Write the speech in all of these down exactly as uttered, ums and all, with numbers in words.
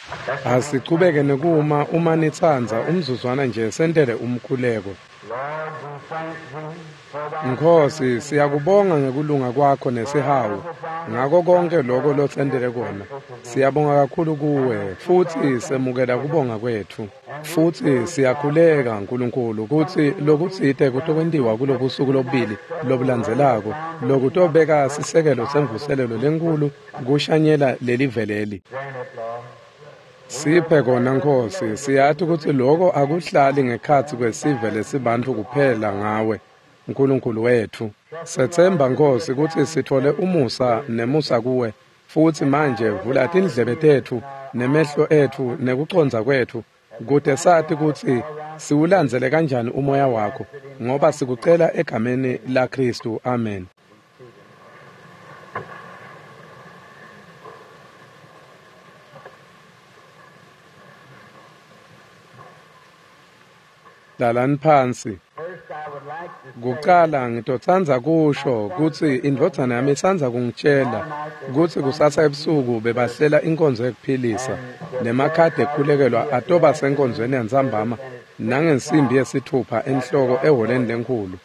Asiqhubeke nekuma uma nithanza umzuzwana nje sentele umkhuleko. Nkosi, siyakubonga ngekulunga kwakho nesihawu ngako konke lokho losendele kona. Siyabonga kakhulu kuwe futhi semukela kubonga kwethu. Futhi siyakhuleka nkulunkulu ukuthi lokutsite kutokwendiwa kulobusuku lobili lobulandzelako lokutobeka sisekelo semvuselelo lenkulu kushanyela leli veleli. Siphe kona Nkosi, siyathi ukuthi lokho akuhlali ngekhathi kwesive lesibantu kuphela ngawe nkulunkulu wethu. Sethemba Nkosi ukuthi sithole umusa nemusa kuwe futhi manje vula indlebe tethu nemehlo ethu nekuconza kwethu kude sathi ukuthi siwulandzele kanjani umoya wakho ngoba sikucela egameni la Kristu. Amen. Lalani phansi. Kuqala ngitothanza kusho ukuthi indvodana yami isandza kungitshela ukuthi kusasa ebusuku bebahlela inkonzo yokuphilisa nemakhadi ekhulekelwa atoba senkonzweni yanzambama nangensimbi yesithupha enhloko eholeni lenkulu.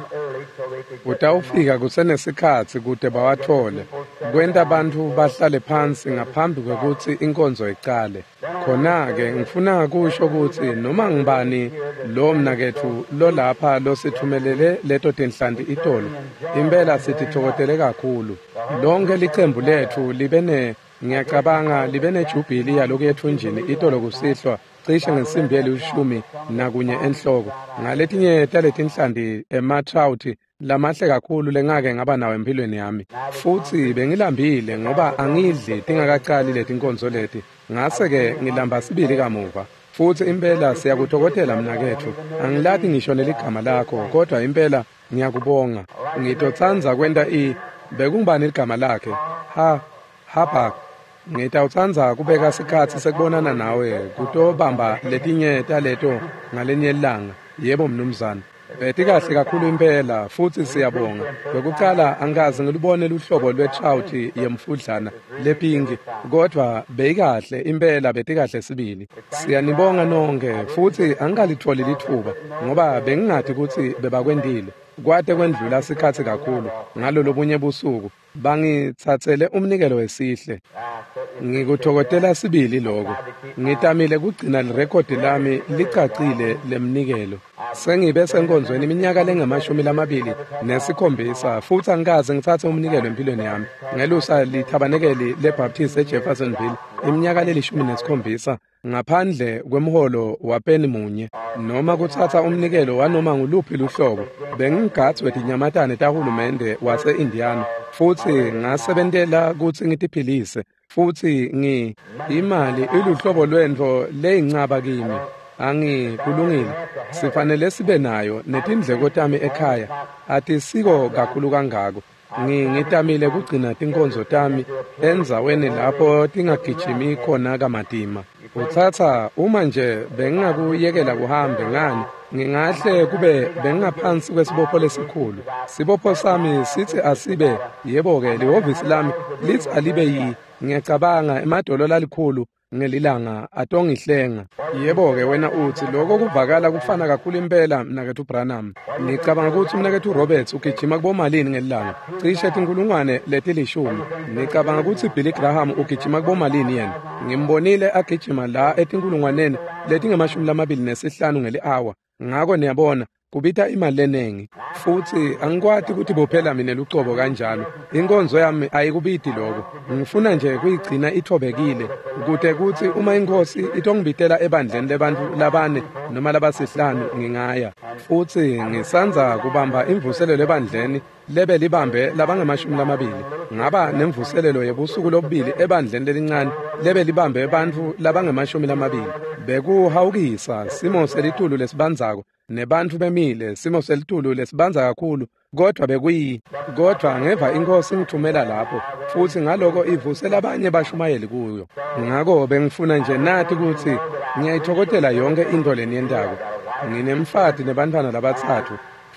Utawufika kusenesikhathi kude bawathole kwenta abantu bahlale phansi ngaphambi kwekuthi inkonzo iqale. Khona-ke ngifuna kusho ukuthi noma ngibani lo mnakethu lo lapha losithumelele leto tinhlanti itolo impela sitithokotele kakhulu. Lonke licembu lethu libene ngiyacabanga libene jubhili yaloku yethunjini itolo kusihlwa cishe ngensimbi yelishumi nakunye enhloko. Ngaletinye taleti nhlanti emathrawuthi lamahle kakhulu lengake ngaba nawo empilweni yami. Futhi bengilambile ngoba angidli tingakaqali leti nkonzo leti. Ngase-ke ngilamba sibili kamuva. Futhi impela siyakutokotela mnakethu. Angilathi ngisho neligama lakho kodwa impela ngiyakubonga. Ngitothanza kwenta i bekungibani igama lakhe. Ha hapa ngitawutsandza kubeka sikhatsi sekubonana nawe kutobamba letinye taleto ngalenye ilanga. Yebo mnumzane. Beti kahle kakhulu impela futhi siyabonga. Bekuqala angazi ngilubone luhlobo lwetrawuthi yemfudlana lepinki kodwa beyikahle impela beti kahle sibili. Siyanibonga nonke futhi angalitfoli lithuba ngoba bengingathi ukuthi bebakwendile. Kwate kwendlula sikhathi kakhulu ngalo lobunye busuku bangithathele umnikelo wesihle. Ngikutokotela sibili lokho. Ngitamile kugcina lirekhodi lami licacile lemnikelo. Sengibe senkonzweni iminyaka lengamashumi lamabili nesikhombisa futhi angikaze ngithathe umnikelo empilweni yami. Ngelusa lithabanekeli leBaptist eJeffersonville iminyaka lelishumi nesikhombisa ngaphandle kwemholo wapeni munye noma kuthatha umnikelo wanoma nguluphi luhlobo. Bengigathi wetinyamatane tahulumende wase-Indiana futhi ngasebentela ukuthi ngitiphilise futhi ngi imali iluhlobo lwento leyincaba kimi. Angikulungile sifanele sibe nayo netindleko tami ekhaya atisiko kakhulu kangako. Ngitamile kugcina tinkonzo tami enzaweni lapho tingagijimi khona kamadima. Uthatha uma nje bengingakuyekela kuhambe ngani ngingahle kube bengingaphansi kwesibopho lesikhulu. Sibopho sami sithi asibe yebo-ke lihhovisi lami lithi alibe yi ngiyacabanga emadolo lalikhulu ngelilanga atongihlenga. Yebo-ke wena uthi lokho kuvakala kufana kakhulu impela mnakethu Branham. Ngicabanga ukuthi umnakethu Roberts ugijima kubomalini ngelilanga cishe tinkulungwane letilishumi. Ngicabanga ukuthi Billy Graham ugijima kubomalini yena. Ngimbonile agijima la etinkulungwaneni letingemashumi lamabili nesihlanu ngeli-hour. Ngako niyabona kubita imali lenengi futhi angikwati ukuthi bophela mina lucobo kanjalo. Inkonzo yami ayikubiti lokho. Ngifuna nje kuyigcina ithobekile kude kuthi uma inkosi itongibitela ebandleni lebantu labane noma labasihlanu ngingaya. Futhi ngisanza kubamba imvuselelo ebandleni lebe libambe labangemashumi lamabili. Ngaba nemvuselelo yebusuku lobubili ebandleni lelincane lebe libambe abantu labangemashumi lamabili. Bekuhawukisa simo selitulu lesibanzako nebantu bemile simo selitulu lesibanza kakhulu kodwa bekuyi kodwa ngeva inkosi ngithumela lapho futhi ngaloko ivusela abanye bashumayeli kuyo. Ngako bengifuna nje nathi ukuthi ngiyayithokotela yonke into leni yendako. Nginemfati nebantwana labathathu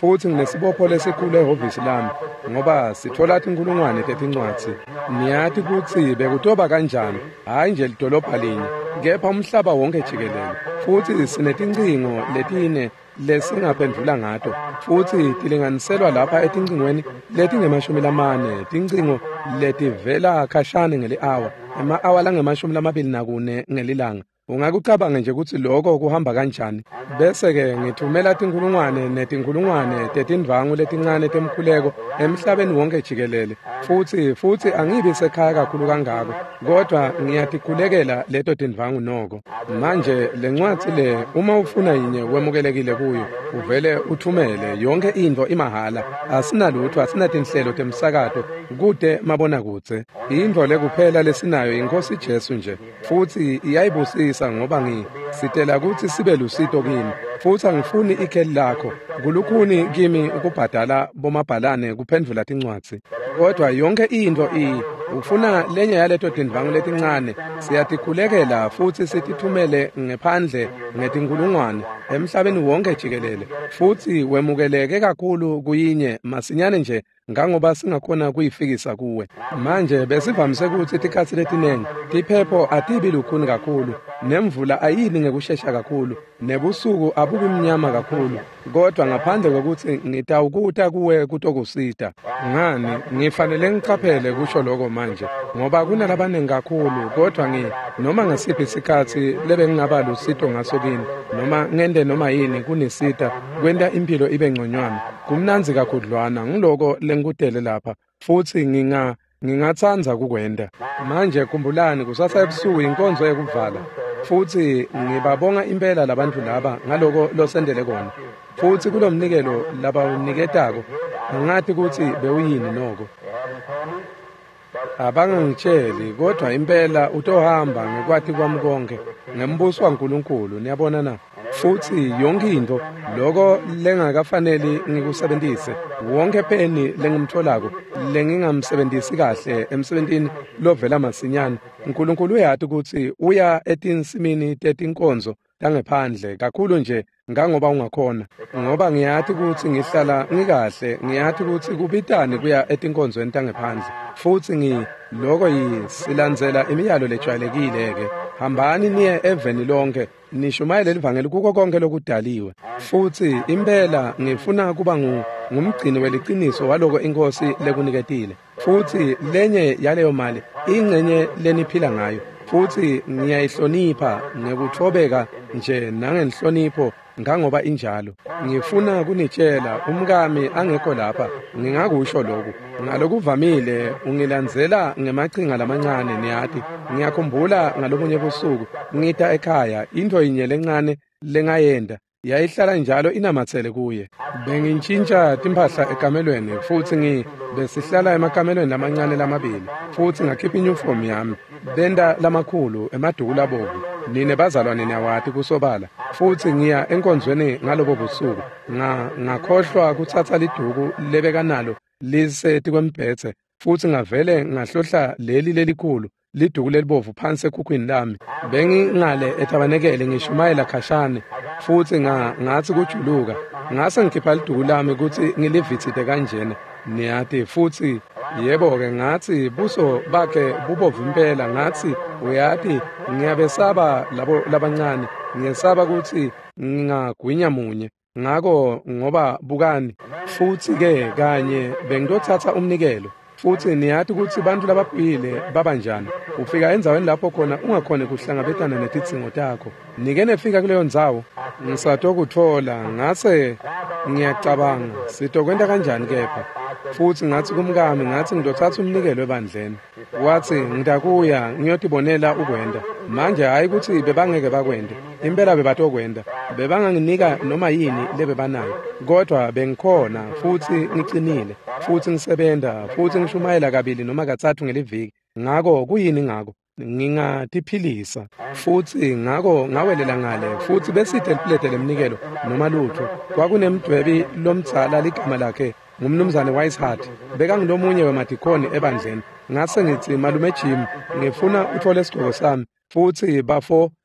futhi nginesibopho lesikhulu ehhovisi lami ngoba sithola inkulungwane tetincwadzi. Niyathi ukuthi bekutoba kanjani, hayi nje lidolobha linye, kepha umhlaba wonke jikelele. Futhi sinetincingo letine lesingaphendula ngato, futhi tilinganiselwa lapha etincingweni letingemashumi lamane, tincingo letivela khashane ngeli-hour, ema-hour langemashumi lamabili nakune ngelilanga. Ungakucabanga nje ukuthi lokho kuhamba kanjani. Bese-ke ngithumela tinkulungwane netinkulungwane tetindvangu letincane temkhuleko emhlabeni wonke jikelele. Futhi futhi angibi sekhaya kakhulu kangako, kodwa ngiyatikhulekela leto tindvangu noko. Manje le ncwadzi le uma ufuna yinye wemukelekile kuyo, uvele uthumele, yonke into imahala. Asinalutho, asinatinhlelo temsakato kude mabonakudze. Into le kuphela lesinayo iNkosi Jesu nje, futhi iyayibusisa ngoba ngi sitela ukuthi sibe lusito kini. Futhi angifuni ikheli lakho kulukhuni kimi ukubhadala bomabhalane kuphendvula tincwadzi, kodwa yonke into iyi ufuna lenye yaleto tindvangu letincane, siyatikhulekela futhi sitithumele ngephandle ngetinkulungwane emhlabeni wonke jikelele. Futhi wemukeleke kakhulu kuyinye masinyane nje ngangoba singakhona kuyifikisa kuwe. Manje besivamise ukuthi tikhatsi letinengi tiphepho atibi lukhuni kakhulu, nemvula ayini ngekushesha kakhulu, nebusuku abubi mnyama kakhulu, kodwa ngaphandle kokuthi ngitawukuta kuwe kutokusita. Ngani ngifanele ngicaphele kusho lokho manje ngoba kunalabaningi kakhulu, kodwa ngi noma ngasiphi isikhathi lebe ngingaba lusito ngaso kini, noma ngende noma yini kunisita kwenta impilo ibe ngconywana. Kumnanzi kakhudlwana ngiloko lengikudele lapha, futhi nginga ngingathanza kukwenda. Manje khumbulani kusasa ebusuku inkonzo yekuvala, futhi ngibabonga impela labantu laba ngaloko losendele kona. Futhi kulomnikelo labawuniketako angathi ukuthi bewuyini noko. Abangangitsheli, kodwa impela utohamba ngekwathi kwami konke ngembuso waNkulunkulu, niyabona na. Futhi yonke into lokho lengakafanele ngikusebenzise, wonke peni lengimtholako lengingamsebenzisi kahle emsebentini lovela masinyane, uNkulunkulu uyathi ukuthi uya etinsimini tetinkonzo tangephandle kakhulu nje ngangoba ungakhona. Ngoba ngiyathi ukuthi ngihlala ngikahle, ngiyathi ukuthi kubitani kuya etinkonzweni tangephandle. Futhi ngi lokho yisilandzela imiyalo lejwayelekile-ke, hambani niye eveni lonke nishumayele livangeli kuko konke lokudaliwe. Futhi impela ngifuna kuba ngumgcini weliciniso waloko inkosi lekuniketile. Futhi lenye yaleyo mali ingcenye leniphila ngayo, futhi ngiyayihlonipha ngekuthobeka nje nangenhlonipho ngangoba injalo. Ngifuna kunitshela umkami angekho lapha ngingakusho lokhu. Ngalokuvamile ungilandzela ngemachinga lamancane, niyathi ngiyakhumbula ngalomunye busuku ngita ekhaya into yinye lencane lengayenda yayihlala njalo inamathele kuye. Bengintshintsha timphahla ekamelweni, futhi ngi besihlala emakamelweni lamancane lamabili, futhi ngakhipha inyufomu yami benda lamakhulu emaduku labovu. Nine bazalwane niyawati kusobala, futhi ngiya enkonzweni ngalobo busuku nga ngakhohlwa kuthatha liduku lebekanalo liseti kwembhethe, futhi ngavele ngahlohla leli lelikhulu liduku lelibovu phansi ekhukhwini lami. Bengingale etabanekele ngishumayela khashane, futhi nga ngathi kujuluka ngase ngikhipha liduku lami ukuthi ngilivithite kanjena. Niyathi futhi yebo-ke ngathi buso bakhe bubovu impela, ngathi uyathi ngiyabesaba labo labancane, ngiyesaba ukuthi ngingagwinya munye ngako ngoba bukani. Futhi-ke kanye bengitothatha umnikelo, futhi niyathi ukuthi bantu lababhile babanjani. Ufika enzaweni lapho khona ungakhona kuhlangabetana netidzingo takho. Nike nefika kuleyo ndzawo ngisatokuthola ngase ngiyacabanga sitokwenta kanjani kepha. Futhi ngathi kumkami ngathi ngidothatha umnikelo ebandleni, wathi ngitakuya ngiyotibonela ukwenda. Manje hayi ukuthi bebangeke bakwende, impela bebatokwenda, bebanganginika noma yini lebebanayo, kodwa bengikhona futhi ngicinile, futhi ngisebenda, futhi ngishumayela kabili noma kathathu ngeliviki. Ngako kuyini ngako ngingatiphilisa, futhi ngako ngawelela ngale, futhi beside liplete lemnikelo noma lutho. Kwakunemdwebi lomdzala ligama lakhe ngumnumzane Weishart, bekangilomunye wemadikoni ebandleni. Ngase ngithi malume Jim ngifuna uthole isigqoko sami, futhi bafo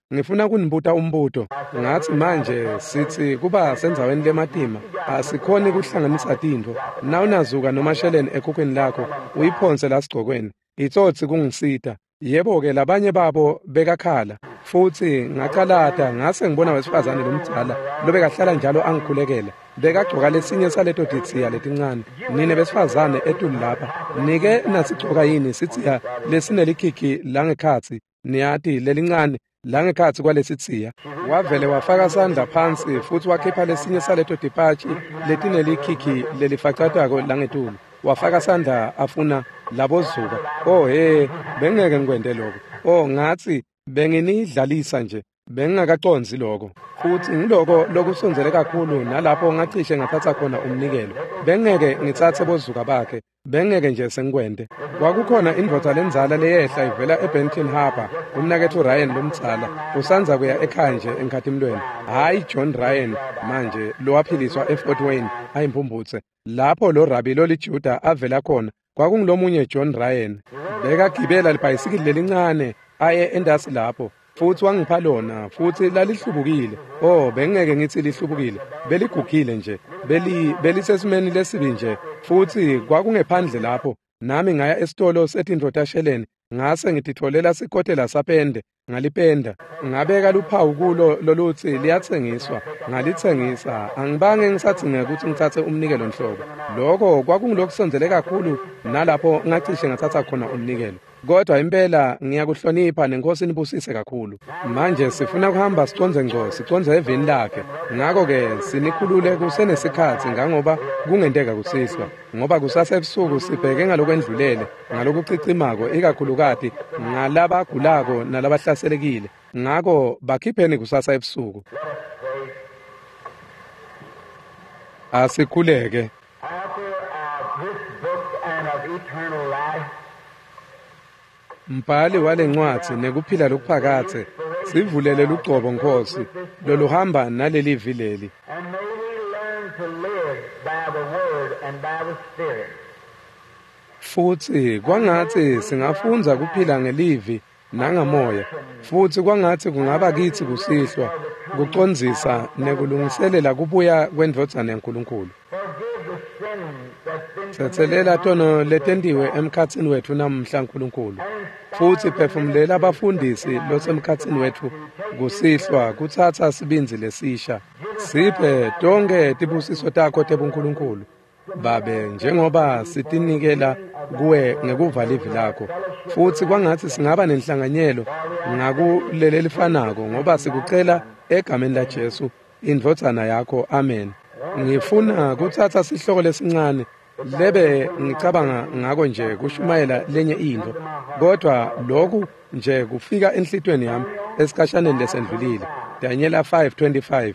ngifuna kunibuta umbuto ngathi manje sithi kuba senzaweni lematima asikhoni kuhlanganisa tindvo na unazuka noma sheleni ekhukhweni lakho uyiphonse la sigcokweni itsotsi kungisita yebo ke labanye babo bekakhala futhi ngacalata ngase ngibona wesifazane lomdzala lobekahlala njalo angikhulekela bekagcoka lesinye saleto ditsiya letincane nine besifazane etulu lapha nike nasigcoka yini sitsiya lesinelikhikhi langekhatsi niyati lelincane langekhatsi kwalesitsiya wavele wafaka sandla phansi futhi wakhipha lesinye saleto dipatshi letinelikhikhi lelifacatako langetulu wafaka sandla afuna labozuka oh he bengeke ngikwende lokho oh ngathi benginidlalisa nje bengingakaconzi lokho futhi ngiloko lokusonzele kakhulu nalapho ngacishe ngathatha khona umnikelo bengeke ngithathe bozuka bakhe bengeke nje sengikwende kwakukhona indvodza lenzala leyehla ivela eBenton Harbor umnakethu Ryan lomtsala usanza kuya ekhaya nje enkhathimlweni hayi John Ryan manje lowaphiliswa eFort Wayne ayimpumbutse lapho lo rabi lolijuda avela khona kwakungilomunye John Ryan bekagibela libhayisikili lelincane aye endasi lapho futhi wangipha lona futhi lalihlubukile oh bengeke ngithi lihlubukile beligugile nje beli belisesimeni lesibi nje futhi kwakungephandle lapho nami ngaya esitolo setindvo tasheleni ngase ngititholela sikotela sapende ngalipenda ngabeka luphawu kulo loluthi liyathengiswa ngalithengisa angibange ngisathi ukuthi ngithathe umnikelo nhlobo lokho kwakungilokusonzele kakhulu nalapho ngacishe ngathatha khona umnikelo kodwa impela ngiyakuhlonipha nenkosi inibusise kakhulu manje sifuna kuhamba siconze ngco siconze evini lakhe ngakho ke sinikhulule kusenesikhathi ngangoba kungenteka kusiswa ngoba kusasebusuku sibheke ngalokwendlulele ngalokucicimako ikakhulukati ngalabagulako nalabahlaselekile ngakho bakhipheni kusasa ebusuku asikhuleke mbhali walencwadi nekuphila lokuphakathe sivulele lugcobo nkosi loluhamba naleli vileli futhi kwangathi singafunza kuphila ngelivi nangamoya futhi kwangathi kungaba kithi kusihlwa kucondzisa nekulungiselela kubuya kwendvodzana yaNkulunkulu sethelela tono letendiwe emkhatsini wethu namhla nkulunkulu futhi phefumulela abafundisi losemkhatsini wethu kusihlwa kuthatha sibinzi lesisha siphe tonke tibusiso takho tebunkulunkulu babe njengoba sitinikela kuwe ngekuvala ivi lakho futhi kwangathi singaba nenhlanganyelo ngakuleli lifanako ngoba sikucela egameni laJesu indvodzana yakho amen ngifuna kuthatha sihloko lesincane lebe ngicabanga ngako nje kushumayela lenye into kodwa lokhu nje kufika enhlitweni yami esikashaneni lesendlulile Daniel five twenty-five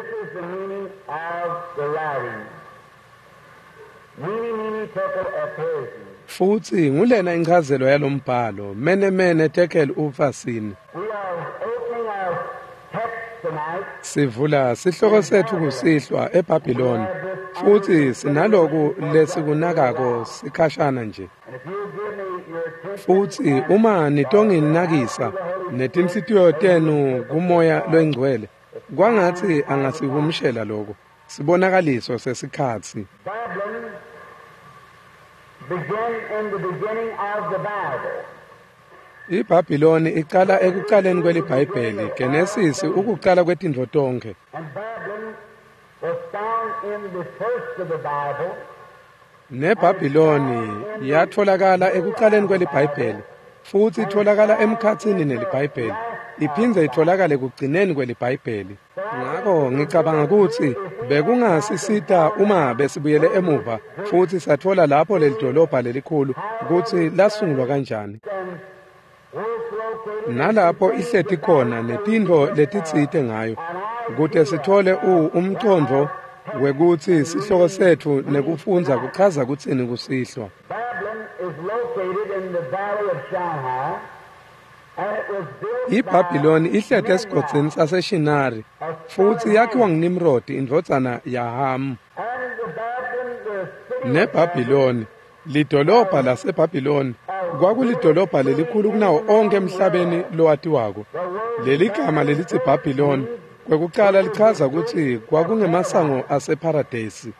futhi ngulena incazelo yalombhalo mene mene tekel ufasini sivula sihloko sethu kusihlwa eBhabhiloni futhi sinaloku lesikunakako sikhashana nje futhi uma nitonginakisa netinhlitiyo tenu kumoya loingcwele kwangathi angasihumshela lokho sibonakaliso sesikhathi iBhabhiloni iqala ekuqaleni kwelibhayibheli Genesis ukuqala kwetindvo tonke neBhabhiloni yatholakala ekuqaleni kwelibhayibheli futhi itholakala emkhatsini nelibhayibheli iphindze itholakale kugcineni kwelibhayibheli ngakho ngicabanga ukuthi bekungasisita uma besibuyele emuva futhi sathola lapho lelidolobha lelikhulu ukuthi lasungulwa kanjani nalapho ihlethi khona netindvo letitsite ngayo ukuthi sithole umcondvo wekuthi sihloko sethu nekufunza kuchaza kutsini kusihlwa iBhabhiloni ihlethe esigodini saseShinari futhi yakhiwa nguNimrodi indvodzana yaHamu neBhabhiloni lidolobha laseBhabhiloni kwakulidolobha lelikhulu kunawo onke emhlabeni lowatiwako. Leli gama lelithi Babylon kwekuqala lichaza ukuthi kwakungemasango aseparadesi.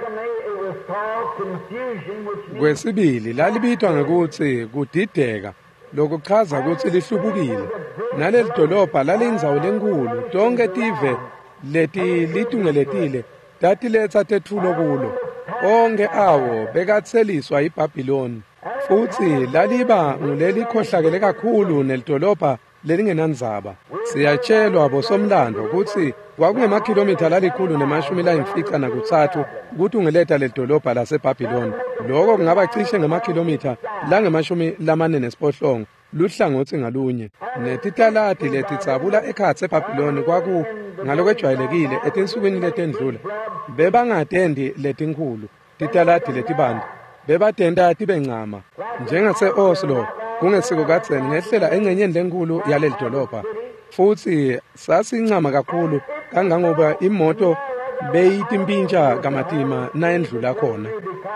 Kwesibili lalibitwa ngokuthi kudideka, lokuchaza ukuthi lihlubukile. Naleli dolobha lalindzawo lenkulu, tonke tive leti litungeletile tatiletsa tethulo kulo. Onke awo bekatseliswa iBabylon, futhi laliba nguleli khohlakele kakhulu nelidolobha lelingenandzaba. Siyatshelwa bosomlando ukuthi kwakungemakhilomitha lalikhulu nemashumi layimfica nakutsathu ukuthi ungeleta ledolobha laseBabylon. Lokho kungaba cishe ngemakhilomitha langemashumi lamane nesiphohlongo luhlangothi ngalunye. Netitaladi letitsabula ekhatsi eBabylon kwaku ngalokwejwayelekile etinsukwini letendlula bebangatendi letinkulu titaladi letibandi, bebatenda tibe ncama njengase-Oslo kungesiko kadzeni ngehlela engcenyeni lenkulu yaleli dolobha. Futhi sasincama kakhulu kangangoba imoto beyitimpintsha kamatima nayendlula khona,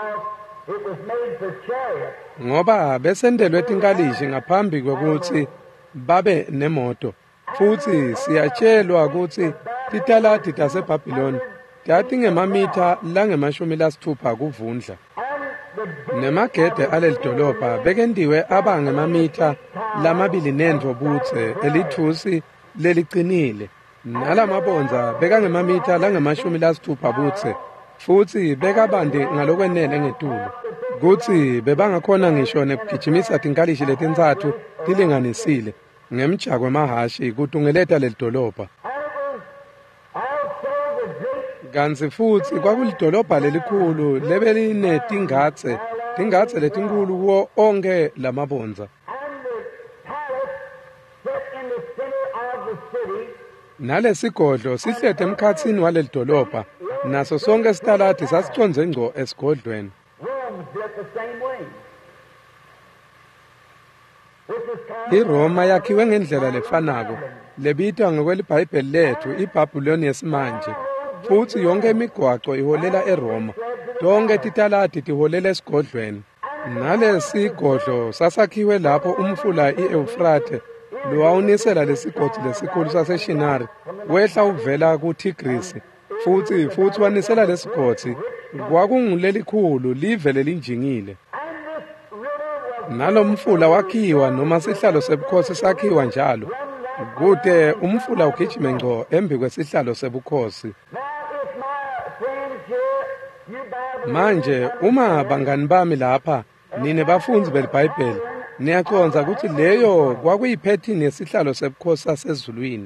ngoba besendelwe tinkalishi ngaphambi kokuthi babe nemoto. Futhi siyatshelwa ukuthi titaladi taseBabylon tatingemamitha langemashumi lasithupha kuvundla. Nemagede aleli dolobha bekendiwe abangemamitha lamabili nendvo budze elithusi leliqinile. Nalamabonza bekangemamitha langemashumi lasithupha budze, futhi bekabandi ngalokwenele ngetulu, kutsi bebangakhona ngisho nekugijimisa tinkalishi letintsathu tilinganisile ngemjako wemahashi kutungeleta leli dolobha. Kanzi futhi kwakulidolobha lelikhulu lebelinetingatse, tingatse letinkulu kuwo onke lamabonza. Nalesigodlo sihlede emkhatsini waleli dolobha, naso sonke sitaladi sasiconze ngco esigodlweni. IRoma yakhiwe ngendlela lefanako, lebitwa ngokwelibhayibheli lethu iBabylon yesimanje. Futhi yonke imigwaqo iholela eRoma, tonke titaladi tiholela esigodlweni. Nalesigodlo sasakhiwe lapho umfula i-Eufrate lowawunisela lesigodzi lesikhulu saseShinari wehla uvela kuTigrisi, futhi futhi wanisela lesigodzi kwakungulelikhulu live lelinjingile. Nalomfula wakhiwa noma sihlalo sebukhosi sakhiwa njalo, kude umfula ugijime ngco embi kwesihlalo sebukhosi. Manje uma bangani bami lapha nine bafundzi belibhayibheli niyaconza ukuthi leyo kwakuyiphethini yesihlalo sebukhosi sasezulwini.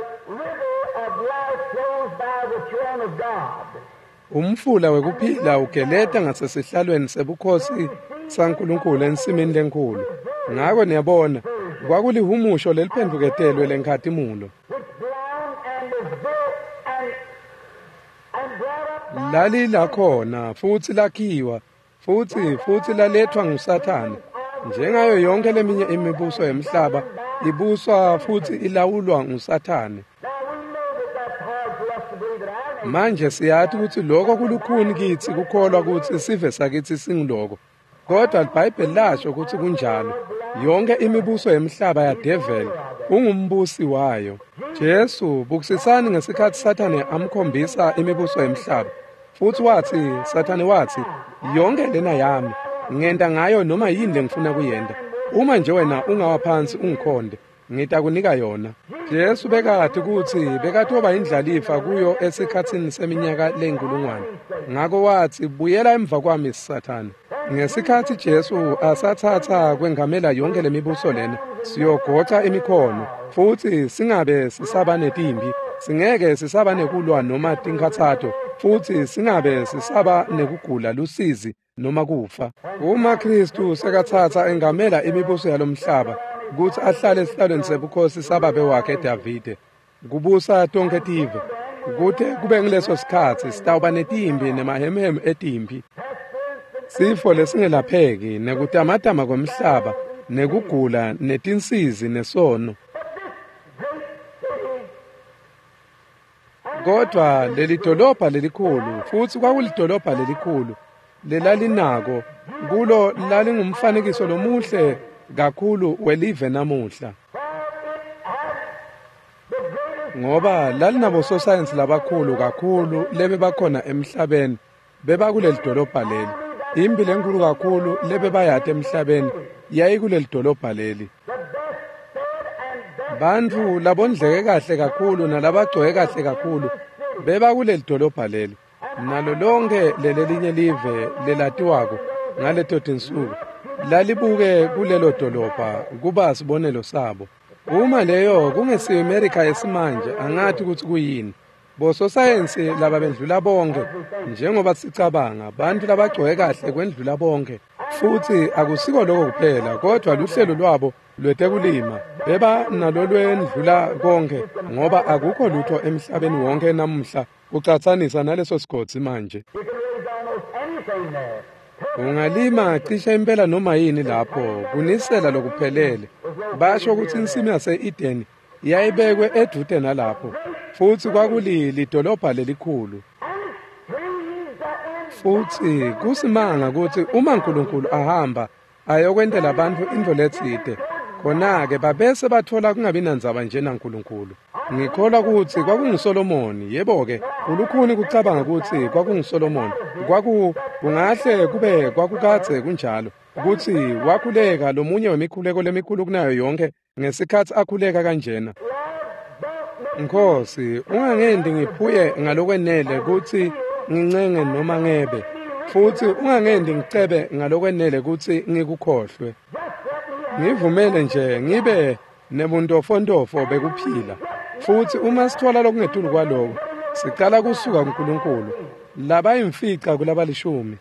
Umfula wekuphila ugeleta ngasesihlalweni sebukhosi saNkulunkulu ensimini lenkulu. Ngako niyabona kwakulihumusho leliphenduketelwe lenkhathi-mulo. Lali lakhona futhi lakhiwa futhi futhi lalethwa nguSathane. Njengayo yonke leminye imibuso emhlaba ibuswa futhi ilawulwa nguSathane. Manje siyathi ukuthi lokho kulukhuni kithi kukholwa ukuthi sive sakithi singiloko. Kodwa iBhayibheli lasho ukuthi kunjalo. Yonke imibuso emhlaba yadevil ungumbusi wayo. Jesu bukisisani ngesikhathi Sathane amkhombisa imibuso emhlaba. Futhi wathi Sathane wathi yonke lena yami ngenta ngayo noma yini lengifuna kuyenda. Uma nje wena ungawaphansi ungikhonde ngitakunika yona. Jesu bekathi ukuthi bekathoba indlalifa kuyo esikhatsini seminyaka lenkulungwane. Ngako wathi buyela emva kwami Sathane. Ngesikhathi Jesu asathatha kwengamela yonke lemibuso lena siyogoqa imikhono, futhi singabe sisaba netimbi, singeke sisaba nekulwa noma tinkathato, futhi singabe sisaba nekugula lusizi noma kufa. Uma Kristu sekathatha engamela imibuso yalomhlaba ukuthi ahlale esihlalweni sebukhosi sababe wakhe Davide, kubusa tonke tive, kuthi kube ngileso sikhathi sitawuba netimbi nemahemhem etimbi. Sifo lesingelapheki nekutamatama komhlaba nekugula netinsizi nesono. Kodwa leli dolobha lelikhulu futhi kwakulidolobha lelikhulu lelalinako kulo lalingumfanekiso lomuhle kakhulu welive namuhla, ngoba lalinabo sosayensi labakhulu kakhulu lebe bakhona emhlabeni bebakuleli dolobha leli. Impilo enkulu kakhulu lebe bayade emhlabeni yayikuleli dolobha leli. Bantu labondleke kahle kakhulu nalabagcoke kahle kakhulu bebakuleli dolobha leli. Nalo lonke lelelinye live lelatiwako ngaleto tinsuku lalibuke kulelo dolobha kuba sibonelo sabo. Uma leyo kungesiyo America yesimanje angathi ukuthi kuyini. Bososayensi laba bendlula bonke njengoba sicabanga abantu labagcoke kahle kwendlula bonke, futhi akusiko lokho kuphela kodwa luhlelo lwabo lwetekulima beba nalolwendlula konke, ngoba akukho lutho emhlabeni wonke namuhla ucatsanisa naleso sigodzi manje. Ungalima cishe impela noma yini lapho kunisela lokuphelele. Basho ukuthi insimu yase-Edeni yayibekwe eduze nalapho, futhi kwakulili dolobha lelikhulu. Futhi kusimanga ukuthi uma uNkulunkulu ahamba ayokwentela abantu into lethide, khona-ke babese bathola kungabi nandzaba nje naNkulunkulu. Ngikholwa ukuthi kwakunguSolomoni, yebo-ke ulukhuni kucabanga ukuthi kwakunguSolomoni. Kwaku kungahle kube kwakukathe kunjalo ukuthi wakhuleka lomunye wemikhuleko lemikhulu kunayo yonke ngesikhathi akhuleka kanjena. Nkosi, ungangendi ngiphuye ngalokwenele ukuthi ngincenge noma ngebe, futhi ungangendi ngicebe ngalokwenele ukuthi ngikukhohlwe. Ngivumele nje ngibe nebuntofontofo bekuphila, futhi uma sithola lokungetulu kwaloko siqala kusuka kuNkulunkulu laba imfica kulabalishumi.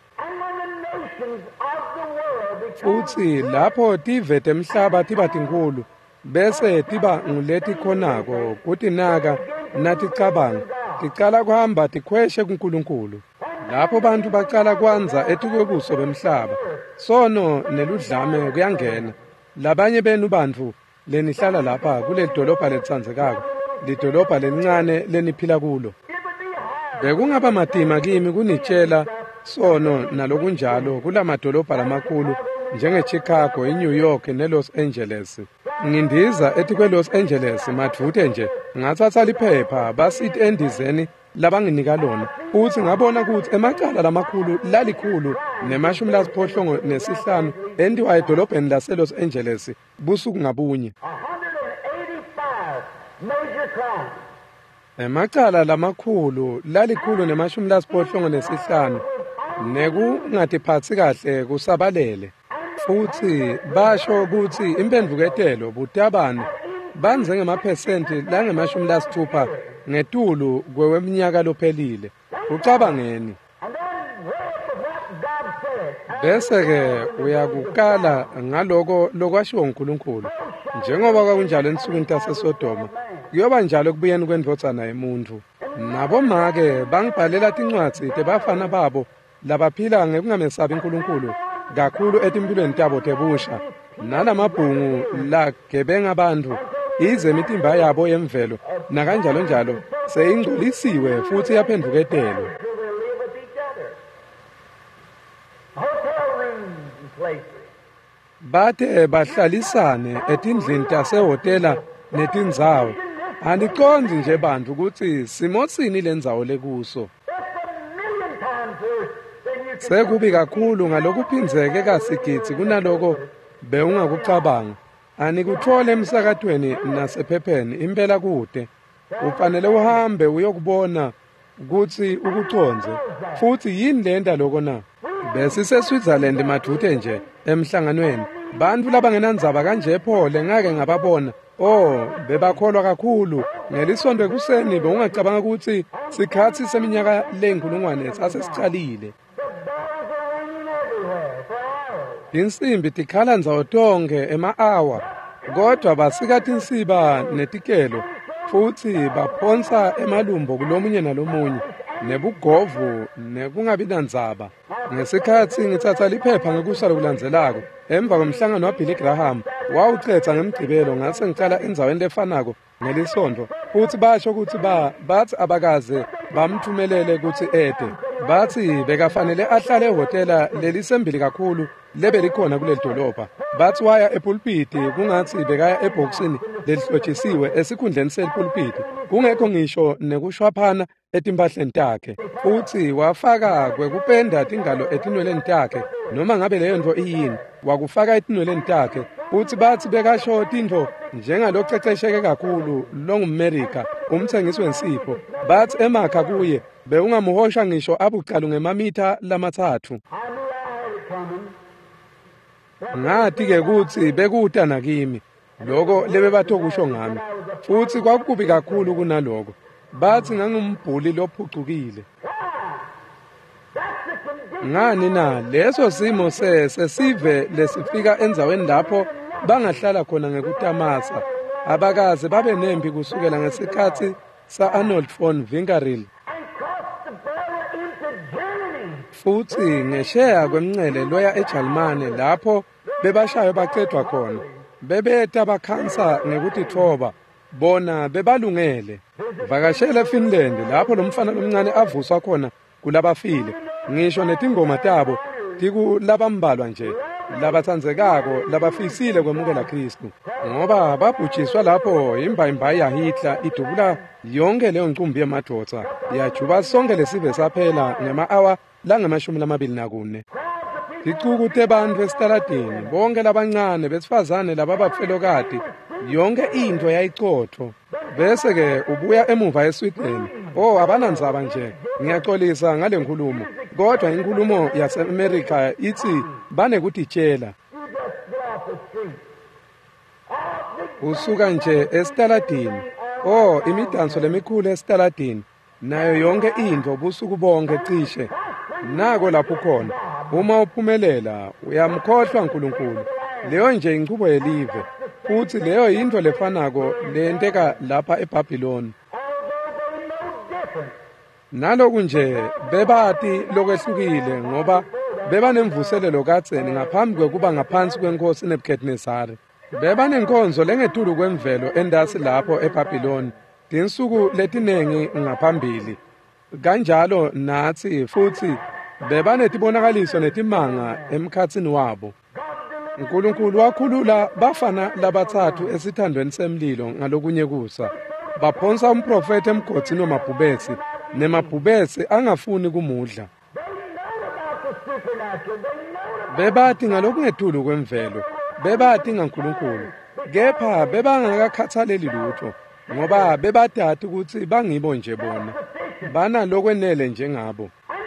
Futhi lapho tivete emhlaba tiba tinkulu bese tiba nguleti khonako kuthi naka nathi cabanga ticala kuhamba tikhweshe kuNkulunkulu. Lapho bantu baqala kwanza etikwebuso bemhlaba sono neludlame kuyangena. Labanye benu bantu lenihlala lapha kuleli dolobha letsandzekako, lidolobha lelincane leniphila kulo. Bekungaba matima kimi kunitshela sono nalokunjalo kulamadolobha lamakhulu njenge-Chicago, i-New York ne-Los Angeles. Ngindiza ethi kwe-Los Angeles madvute nje ngathatha liphepha basithi endizeni labanginika lona, uthi ngabona ukuthi emacala lamakhulu lalikhulu nemashumi lasiphohlongo nesihlanu endiwa edolobheni lase-Los Angeles busuku ngabunye. Emacala lamakhulu lalikhulu nemashumi lasiphohlongo nesihlanu nekungatiphatsi kahle kusabalele. Futhi basho ukuthi impendvuketelo butabane banze ngemaphesenti langemashumi lasithupha ngetulu kweweminyaka lophelile. Ucabangeni. Bese-ke uyakukala ngaloko lokwashiwo uNkulunkulu. Njengoba kwakunjalo ensukwini taseSodoma, kuyoba njalo kubuyeni kwendvodzana yemuntu. Naboma-ke bangibhalela tincwadzi tebafana babo labaphila ngekungamesabi uNkulunkulu kakhulu etimpilweni tabo tebusha. Nalamabhungu lagebenga abantu ize imitimba yabo yemvelo nakanjalo njalo seyingcolisiwe futhi yaphenduketelo. Bate bahlalisane etindlini tasehotela netindzawo. Aniqondi nje bantu ukuthi simotsini lendzawo lekuso. Sekubi kakhulu ngalokuphinzeke kasigitsi kunaloko bewungakucabanga. Anikuthole emsakatweni nasephepheni impela kude. Ufanele uhambe uyokubona ukuthi ukuconze. Futhi yini lenda lokho na? Bese seSwitzerland madute nje emhlanganweni. Bantu labangenandzaba kanje phole ngake ngababona. Oh, bebakholwa kakhulu. Ngelisonto ekuseni bewungacabanga ukuthi sikhathi seminyaka lenkulungwane sasesicalile. Insimbi tikhala ndzawo tonke ema-hour, kodwa basika tinsiba netikelo, futhi baphonsa emalumbo kulomunye nalomunye, nebugovu nekungabi nandzaba. Ngesikhathi ngithatha liphepha ngekusala kulandzelako, emva komhlangano waBilly Graham, wawucetha ngemgcibelo ngase ngicala endzaweni lefanako ngelisonto, futhi basho ukuthi ba bathi abakaze bamthumelele ukuthi ede. bathi bekafanele ahlale ehotela lelisembili kakhulu lebe likhona kuleli dolobha. Bathi waya epulpiti kungathi bekaya ebhokisini lelihlotshisiwe esikhundleni selipulpiti, kungekho ngisho nekushwaphana etimpahleni takhe. Futhi wafaka kwekupenda tingalo etinweleni takhe, noma ngabe leyo nto iyini, wakufaka etinweleni takhe. Futhi bathi bekasho tintfo njengalocecesheke kakhulu longuMerika, umthengisi wensipho. Bathi emakha kuye beungamuhosha ngisho abucalu ngemamitha lamathathu. Ngathi-ke kuthi bekuta nakimi loko lebe bathokusho ngami, futhi kwakubi kakhulu kunaloko. Bathi ngangumbhuli lophucukile. Ngani na leso simo sesive lesifika enzaweni lapho bangahlala khona ngekutamasa, abakaze babe nempi kusukela ngesikhathi sa-Arnold von Winkelried. Futhi ngesheya kwemncele loya eJalimane lapho bebashayo baqedwa khona, bebeta bakhansa ngekuthi thoba, bona bebalungele. Vakashela eFinland lapho lo mfana lomncane avuswa khona kulabafile, ngisho netingoma tabo tikulabambalwa nje, labathandzekako labafisile kwemukela Kristu, ngoba babhujiswa lapho imbayimbayi yaHitler idubula yonke leyo ncumbi yemadvodza, yajuba sonke lesive saphela ngema-awa langemashumi lamabili nakune. Ticukute bantfu esitaladini, bonke labancane besifazane lababafelokati, yonke into yayicotho. Bese-ke ubuya emuva eSweden, oh abanandzaba nje, ngiyaxolisa ngale nkulumo, kodwa inkulumo yase-Amerika ithi banekutitshela. Usuka nje esitaladini, oh imidanso lemikhulu esitaladini, nayo yonke into busuku bonke cishe. Nako lapho khona, uma uphumelela uyamkhohlwa uNkulunkulu. Leyo nje inqubo yelive, futhi leyo into lefanako lenteka lapha eBhabhiloni. Naloku nje bebati lokwehlukile ngoba beba nemvuselelo kadzeni ngaphambi kwekuba ngaphansi kwenkosi Nebukadnezari. Beba nenkonzo lengetulu kwemvelo endasi lapho eBhabhiloni tinsuku letinengi ngaphambili. Kanjalo nathi futhi beba netibonakaliso netimanga emkhatsini wabo. uNkulunkulu wakhulula bafana labathathu esithandweni semlilo ngalokunye kusa. Baphonsa umprofeti emgodini wamabhubesi, nemabhubesi angafuni kumudla. Bebati ngalokungetulu kwemvelo, bebati ngaNkulunkulu, kepha bebangakakhathaleli lutho, ngoba bebathathu ukuthi bangibo nje bona, bana lokwenele njengabo.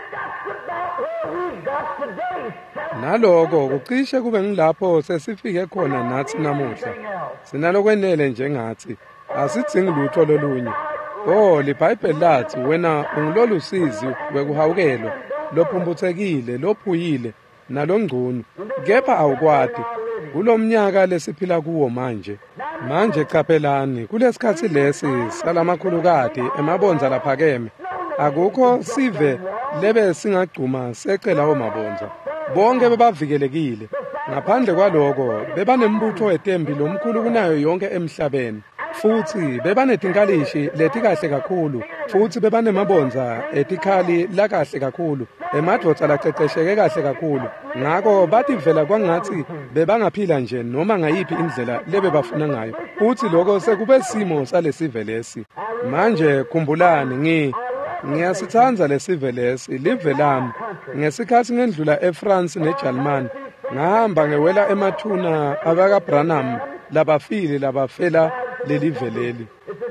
Naloko kucishe kube ngilapho sesifike khona nathi namuhla. Sinalokwenele njengathi, asidzingi lutho lolunye. Oh, liBhayibheli lathi wena ungilolusizi wekuhawukelwa, lophumbuthekile, lophuyile, nalongcono, kepha awukwati. Kulomnyaka lesiphila kuwo manje. Manje chapelani, kulesikhathi lesi salamakhulukati emabonza laphakeme, akukho sive lebe singagcuma secela omabonza. Bonke bebavikelekile. Ngaphandle kwaloko bebanembutho wetembi lomkhulu kunayo yonke emhlabeni. Futhi bebanetinkalishi letikahle kakhulu, futhi bebanemabonza etikhali lakahle kakhulu, emadvodza lacecesheke kahle kakhulu. Ngako bathi vela kwangathi bebangaphila nje noma ngayiphi indlela lebe bafuna ngayo. Futhi lokho sekube simo salesive lesi. Manje khumbulani, ngi ngiyasithandza lesive lesi, live lami. Ngesikhathi ngendlula eFrance neJalimane, ngahamba ngewela emathuna abakaBranham labafile labafela lelive leli.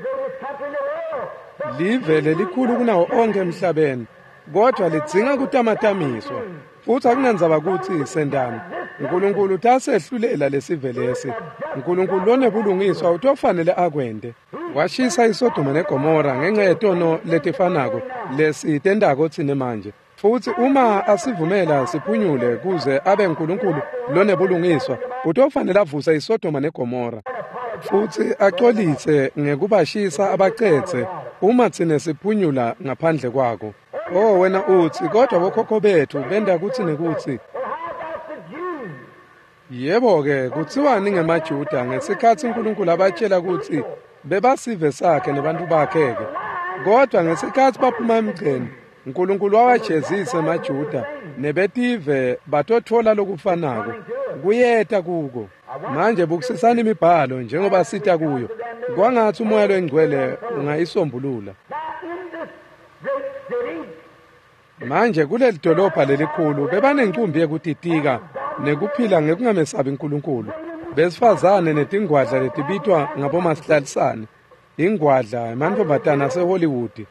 Live lelikhulu kunawo onke emhlabeni, kodwa lidzinga kutamatamiswa. Futhi akunandzaba ukuthi sendani, uNkulunkulu tasehlulela lesive lesi. uNkulunkulu lonebulungiswa utofanele akwende. Washisa iSodoma neGomora ngenxa yetono letifanako lesitendako thine manje. Futhi uma asivumela siphunyule kuze abe uNkulunkulu lonebulungiswa, utofanele avusa iSodoma neGomora. Futhi axolise ngekubashisa abacethe uma thine siphunyula ngaphandle kwako. Oh wena uthi kodwa bokhokho bethu benda kuthi nekuthi. Yebo ke kuthiwani ngemaJuda ngesikhathi uNkulunkulu abatshela ukuthi bebasive sakhe nabantu bakhe ke. Kodwa ngesikhathi baphuma emgceni uNkulunkulu wawajezisa emaJuda nebetive batothola lokufanako kuyeta kuko manje bukusisana imibhalo njengoba sitha kuyo kwangathi umoya lwengcwele ungayisombulula manje kuleli dolobha lelikhulu bebanencumbi yekutitika nekuphila ngekungamesabi uNkulunkulu besifazane netingwadla letibitwa ngabomasihlalisane ingwadla emantombazana aseHollywood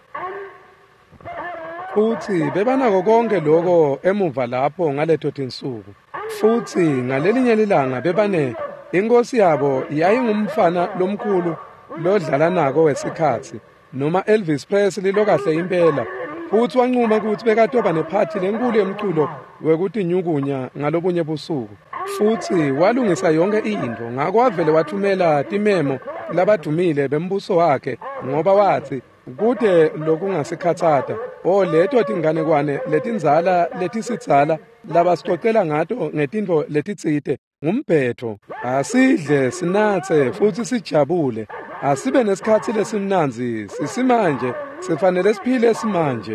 futhi bebanako konke lokho emuva lapho ngaleto tinsuku futhi ngalelinye ilanga bebane inkosi yabo yayingumfana lomkhulu lodlala nako wesikhathi noma Elvis Presley lokahle impela futhi wancuma ukuthi bekatoba nephathi lenkulu yemculo wekuthi nyukunya ngalobunye busuku futhi walungisa yonke into ngako wavele wathumela timemo labadumile bembuso wakhe ngoba wathi kude lokungasikhathata o leto tinganekwane letinzala letisitsala labasicocela ngato ngetinto letitsite ngumbhetho asidle sinathe futhi sijabule asibe nesikhathi lesimnanzi sisimanje sifanele siphile simanje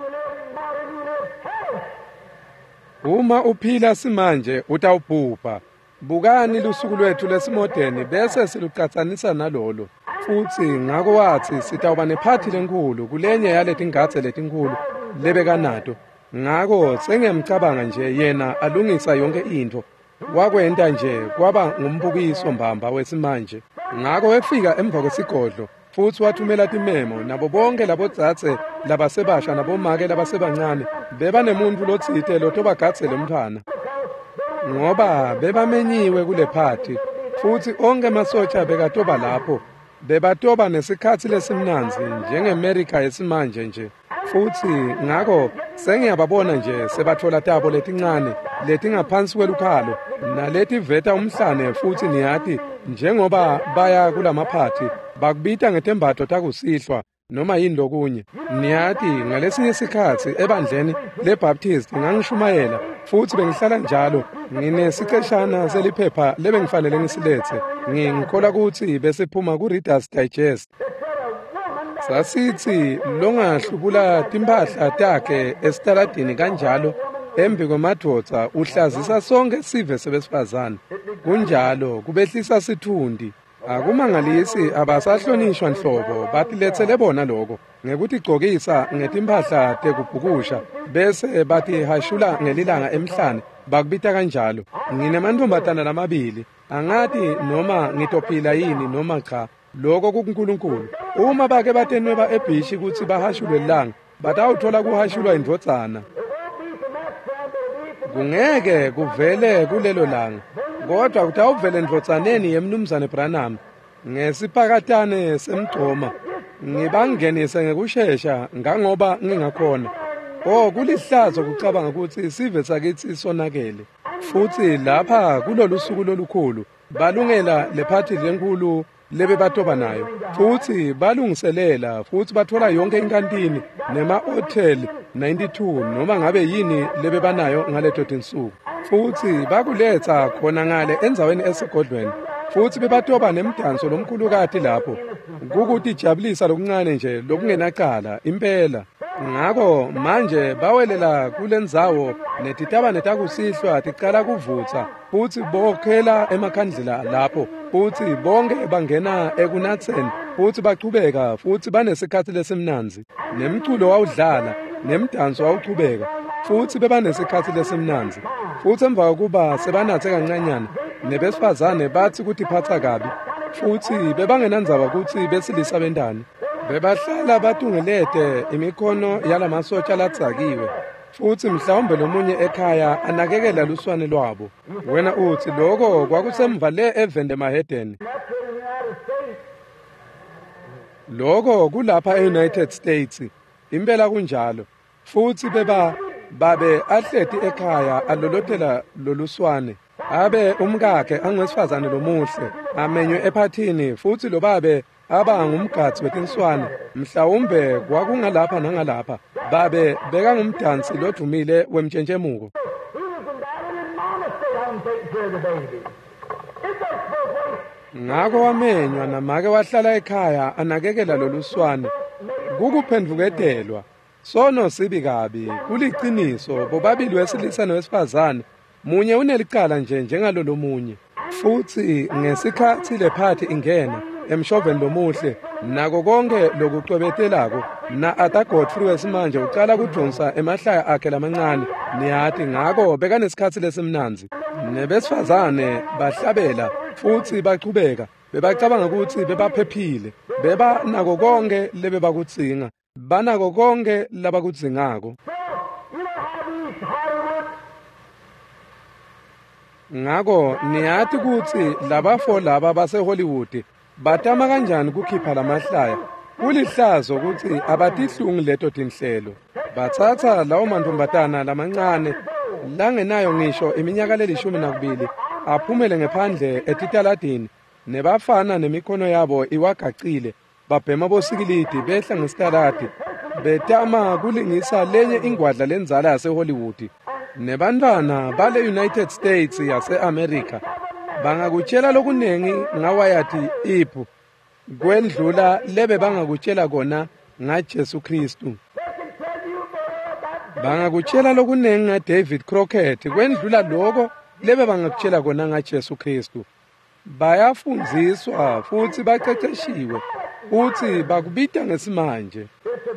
uma uphila simanje utawubhubha bukani lusuku lwethu lesimodeni bese siluqathanisa nalolo futhi ngako wathi sitawuba nephathi lenkulu kulenye yaleti ngathe letinkulu lebekanato ngako sengemcabanga nje yena alungisa yonke into wakwenta nje kwaba ngumbukiso mbamba wesimanje ngako wefika emva kwesigodlo futhi wathumela timemo nabo bonke labodzatse labasebasha nabomake labasebancane beba nemuntu lotsite lotobagadze lomntwana ngoba bebamenyiwe kule phathi futhi onke masotsha bekatoba lapho bebatoba nesikhathi lesimnanzi njengeAmerica yesimanje nje futhi ngako sengiyababona nje sebathola tabo letincane letingaphansi kwelukhalo naleti veta umhlane futhi niyathi njengoba baya kulamaphathi bakubita ngetembatho takusihlwa noma yini lokunye niyathi ngalesinye isikhathi ebandleni leBaptist ngangishumayela futhi bengihlala njalo nginesiceshana seliphepha lebengifanele ngisilethe ngikholwa ukuthi besiphuma kuReader's Digest sasithi longahlubula timpahla takhe esitaladini kanjalo embi kwemadvodza uhlazisa sonke sive sebesifazane kunjalo kubehlisa sithundi akumangalisi abasahlonishwa nhlobo batilethele bona lokho ngekuthi gcokisa ngetimpahla tekubhukusha bese bathi hashula ngelilanga emhlane bakubita kanjalo nginemantombazana lamabili angathi noma ngitophila yini noma cha lokho kuNkulunkulu uma bake batenweba ebhishi ukuthi bahashulwe ilanga batawuthola kuhashulwa indvodzana kungeke kuvele kulelo langa kodwa kutawuvele ndvodzaneni yemnumzane Branham ngesipakatane semgcoma ngibangenise ngekusheshsha ngangoba ngingakhona oh kulihlazo kucabanga ukuthi sive sakithi sonakele futhi lapha kulolu suku lolukhulu balungela lephathi lenkulu lebe batoba nayo futhi balungiselela futhi bathola yonke inkantini nema hotel ninety-two noma ngabe yini lebe banayo ngaleto tinsuku futhi bakuletha khona ngale enzaweni esigodlweni futhi bebatoba nemdanso lomkhulukati lapho kukuthi jabulisa lokuncane nje lokungenacala impela ngako manje bawelela kulendzawo netitaba netakusihlwa ticala kuvutha futhi bokhela emakhandlela lapho futhi bonke bangena ekunatseni futhi bachubeka futhi banesikhathi lesimnanzi nemculo wawudlala nemdanso wawuchubeka futhi bebanesikhathi lesimnanzi futhi emva kokuba sebanathe kancanyana nebesifazane bathi ukuthi phatha kabi futhi bebangenandzaba ukuthi besilisa bendani bebahlala batungelete imikhono yalamasotsha ladzakiwe futhi mhlawumbe lomunye ekhaya anakekela luswane lwabo wena uthi lokho kwakusemva le evende mahedeni lokho kulapha eUnited States impela kunjalo futhi beba babe ahleti ekhaya alolotela loluswane abe umkakhe angwesifazane lomuhle amenywe ephathini futhi lo babe aba ngumgadzi wetinswane mhlawumbe kwakungalapha nangalapha babe beka ngumdansi lodumile wemtshentshemuko ngako wamenywa namake wahlala ekhaya anakekela loluswane kukuphendvuketelwa sono sibi kabi kuliqiniso bobabili wesilisa nowesifazane munye unelicala nje njengalo lomunye futhi ngesikhathi le phathi ingena emshoveni lomuhle nako konke lokucwebetelako na Arthur Godfrey wesimanje uqala ukudonsa emahlaya akhe lamancane niyathi ngako bekanesikhathi lesimnanzi nebesifazane bahlabela futhi baqhubeka bebacabanga ukuthi bebaphephile beba nako konke lebe bakutsinga banako konke labakudzingako ngako niyathi ukuthi labafo laba base Hollywood batama kanjani ukukhipha lamahlaya kulihlazo ukuthi abatihlungu leto tinhlelo bathatha lawo mantombazana lamancane langenayo ngisho iminyaka lelishumi nakubili aphumele ngephandle etitaladini nebafana nemikhono yabo iwagacile babhema bosikilidi behla ngesitaladi betama kulingisa lenye ingwadla lenzala yase Hollywood nebantwana bale United States yase America bangakutshela lokunengi ngawayathi iphu kwendlula lebe bangakutshela kona ngaJesu Kristu bangakutshela lokunengi ngaDavid Crockett kwendlula lokho lebe bangakutshela kona ngaJesu Kristu bayafundziswa futhi baqeqeshiwe futhi bakubita ngesimanje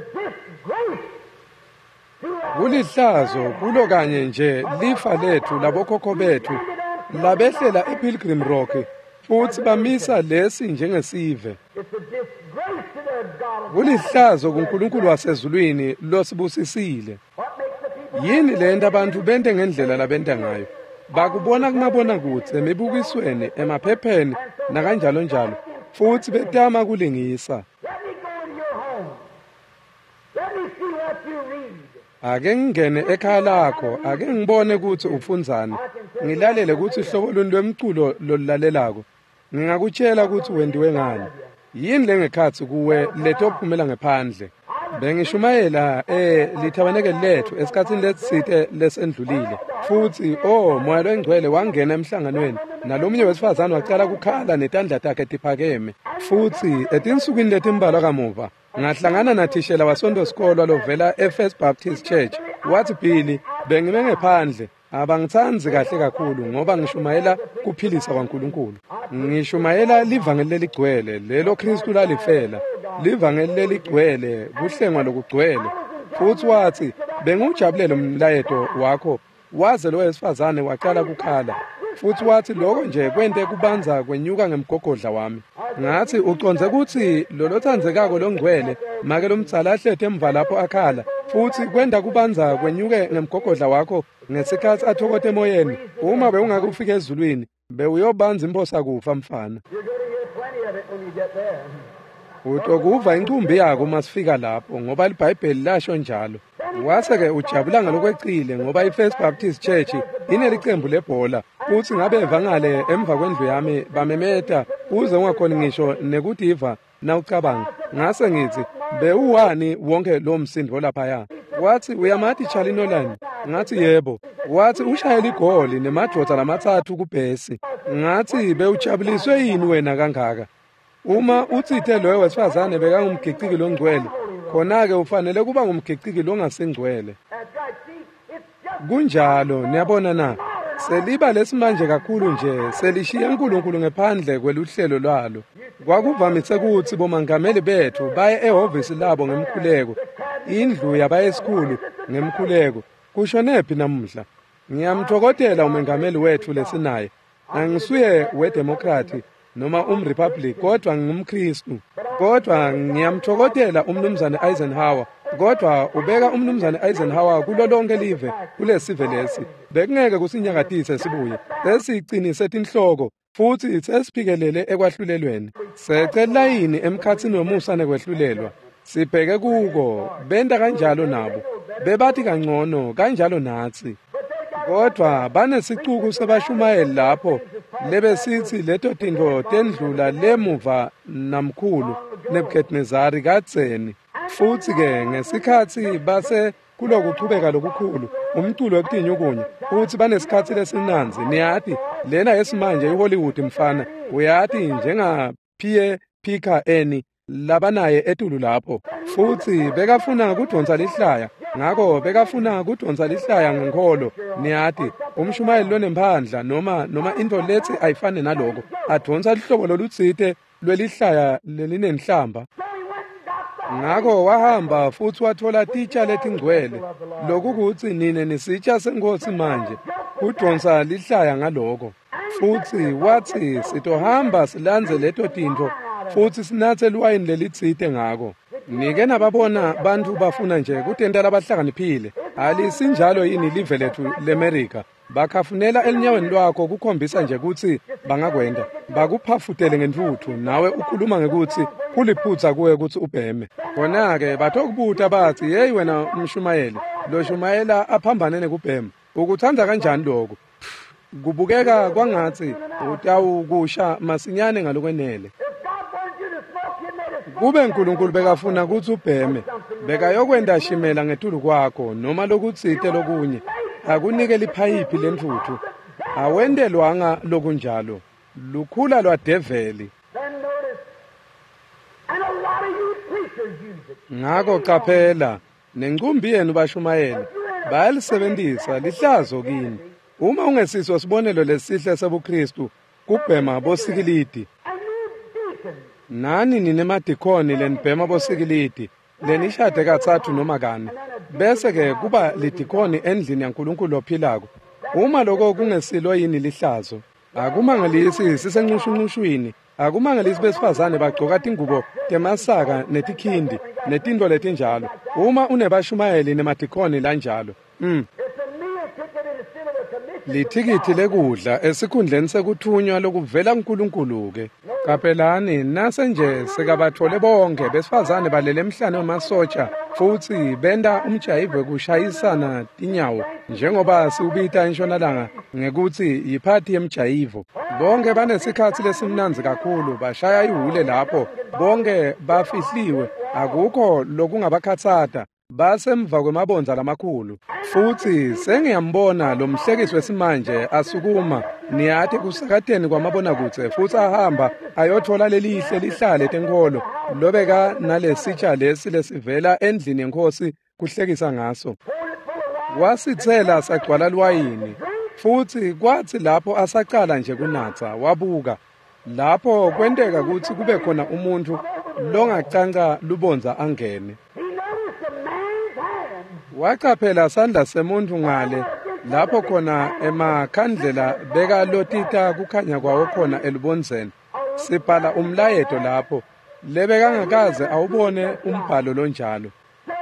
kulihlazo kulo kanye nje lifa lethu labokhokho bethu labehlela ePilgrim Rock futhi bamisa lesi njengesive kulihlazo kuNkulunkulu wasezulwini losibusisile yini lento abantu bente ngendlela labenta ngayo bakubona kumabona kutse emibukisweni emaphepheni nakanjalo njalo futhi betama kulingisa ake ngingene ekhaya lakho ake ngibone ukuthi ufundzani ngilalele ukuthi ihlobo luni lwemculo lolulalelako ngingakutshela ukuthi wendiwe ngani yini lengekhathi kuwe letophumela ngephandle bengishumayela eh lithabaneke lethu esikhathini lesithe lesendlulile futhi oh moya lwengcwele wangena emhlanganweni nalomunye wesifazane wacala kukhala netandla takhe tiphakeme futhi etinsukwini letimbalwa kamuva ngahlangana nathishela wasonto sikolo lovela eFirst Baptist Church wathi Billy bengime ngephandle abangithanzi kahle kakhulu ngoba ngishumayela kuphilisa kwaNkulunkulu ngishumayela livangeli leligcwele lelo Kristu lalifela livangeli leligcwele kuhlengwa lokugcwele futhi wathi bengujabulele umlayeto wakho waze lo wesifazane waqala kukhala futhi wathi lokho nje kwente kubanza kwenyuka ngemgogodla wami ngathi uconze ukuthi lolothandzekako longcwele make lomtsala ahlethe emva lapho akhala futhi kwenda kubanza kwenyuke ngemgogodla wakho ngesikhathi athokote emoyeni uma bewungakufika ezulwini bewuyobanza imphosa kufa mfana utokuva incumbi yako masifika lapho ngoba iBhayibheli lasho njalo wase-ke ujabula ngalokweqile ngoba iFirst Baptist Church inelicembu lebhola futhi ngabe evangale emva kwendlu yami bamemeta uze ungakhona ngisho nekudiva nawucabanga ngase ngithi bewuwani wonke lo msindo laphaya wathi uyamathi Charlie Nolan ngathi yebo wathi ushayela igoli nemadvodza lamathathu kubhesi ngathi bewujabuliswe yini wena kangaka uma uthithe loyo wesifazane bekangumgiciki longcwele khona-ke ufanele kuba ngumgiciki longasingcwele kunjalo niyabona na seliba lesimanje kakhulu nje selishiya uNkulunkulu ngephandle kweluhlelo lwalo kwakuvamise ukuthi bomangameli bethu baye ehhovisi labo ngemkhuleko indlu yabayesikhulu ngemkhuleko kushonephi namuhla ngiyamthokotela umengameli wethu lesinaye angisuye wedemokrati noma umrepublic kodwa ngumKristu kodwa ngiyamthokotela umnumzane Eisenhower kodwa ubeka umnumzane Eisenhower kulo lonke live kulesive lesi bekungeke kusinyakatise sibuye sesicinise tinhloko futhi sesiphikelele ekwahlulelweni secela yini emkhathini womusa nekwehlulelwa sibheke kuko benda kanjalo nabo bebathi kangcono kanjalo nathi kodwa banesicuku sebashumayeli lapho lebesithi leto tinto tendlula lemuva namkhulu Nebukadnezari kadzeni futhi ke ngesikhathi base kulokuchubeka lokukhulu umculo wekutinyukunya futhi banesikhathi lesinanzi niyathi lena yesimanje iHollywood mfana uyathi njenga Pierre Picker Eni labanaye etulu lapho futhi bekafuna kudonsa lihlaya ngakho bekafuna kudonsa lihlaya ngenkolo niyathi umshumayeli lonemphandla noma noma into lethi ayifane naloko adonsa lihlobo lolutsite lwelihlaya lelinenhlamba ngakho wahamba futhi wathola titsha letingcwele lokukuthi nine nisitsha senkosi manje kudonsa lihlaya ngaloko futhi wathi sitohamba silanze leto tinto futhi sinathe liwayini lelitsite ngako nike nababona bantu bafuna nje kutentela abahlakaniphile alisinjalo yini live lethu leAmerica bakhafunela elinyaweni lwakho kukhombisa nje ukuthi bangakwenda bakuphafutele ngentuthu nawe ukhuluma ngekuthi kuliphutha kuwe ukuthi ubheme khona-ke bathokubuta bathi yeyi wena umshumayeli lo shumayela aphambane nekubhema ukuthanda kanjani lokho kubukeka kwangathi utawukusha masinyane ngalokwenele kube uNkulunkulu bekafuna ukuthi ubheme bekayokwenda shimela ngetulu kwakho noma lokutsite lokunye akunike liphayiphi lentuthu awendelwanga lokunjalo lukhula lwadeveli ngako qaphela nencumbi yenu bashumayeli bayalisebenzisa lihlazo kini uma ungesiso sibonelo lesihle sebuKristu kubhema bosikilidi nani ninemadikoni lenibhema bosikilidi lenishade kathathu noma kane bese ke kuba lidikoni endlini yaNkulunkulu ophilako uma lokho kungesilo yini lihlazo akumangalisi sisenxushunxushwini akumangalisi besifazane bagcoka tingubo temasaka netikhindi netinto letinjalo uma unebashumayeli nemadikoni lanjalo mm. lithikithi lekudla esikhundleni sekuthunywa lokuvela kuNkulunkulu-ke kapelani nase nje sekabathole bonke besifazane balele emhlane wamasotsha futhi benda umjayivo kushayisana tinyawo njengoba siubita entshonalanga ngekuthi yiphathi yemjayivo bonke banesikhathi lesimnanzi kakhulu bashaya ihule lapho bonke bafihliwe akukho lokungabakhathata basemva kwemabonza lamakhulu futhi sengiyambona lo mhlekisi wesimanje asukuma niyathi kusakateni kwamabonakuthe futhi ahamba ayothola lelihle lihlale tenkolo lobeka nalesitsha lesi lesivela endlini yenkosi kuhlekisa ngaso wasithela sagcwala liwayini futhi kwathi lapho asaqala nje kunatha wabuka lapho kwenteka ukuthi kube khona umuntu longacanca lubonza angene wachaphela sandla semuntu ngale lapho khona emakhandlela beka lotita kukhanya kwawo khona elubonzeni sibhala umlayeto lapho lebekangakaze awubone umbhalo lonjalo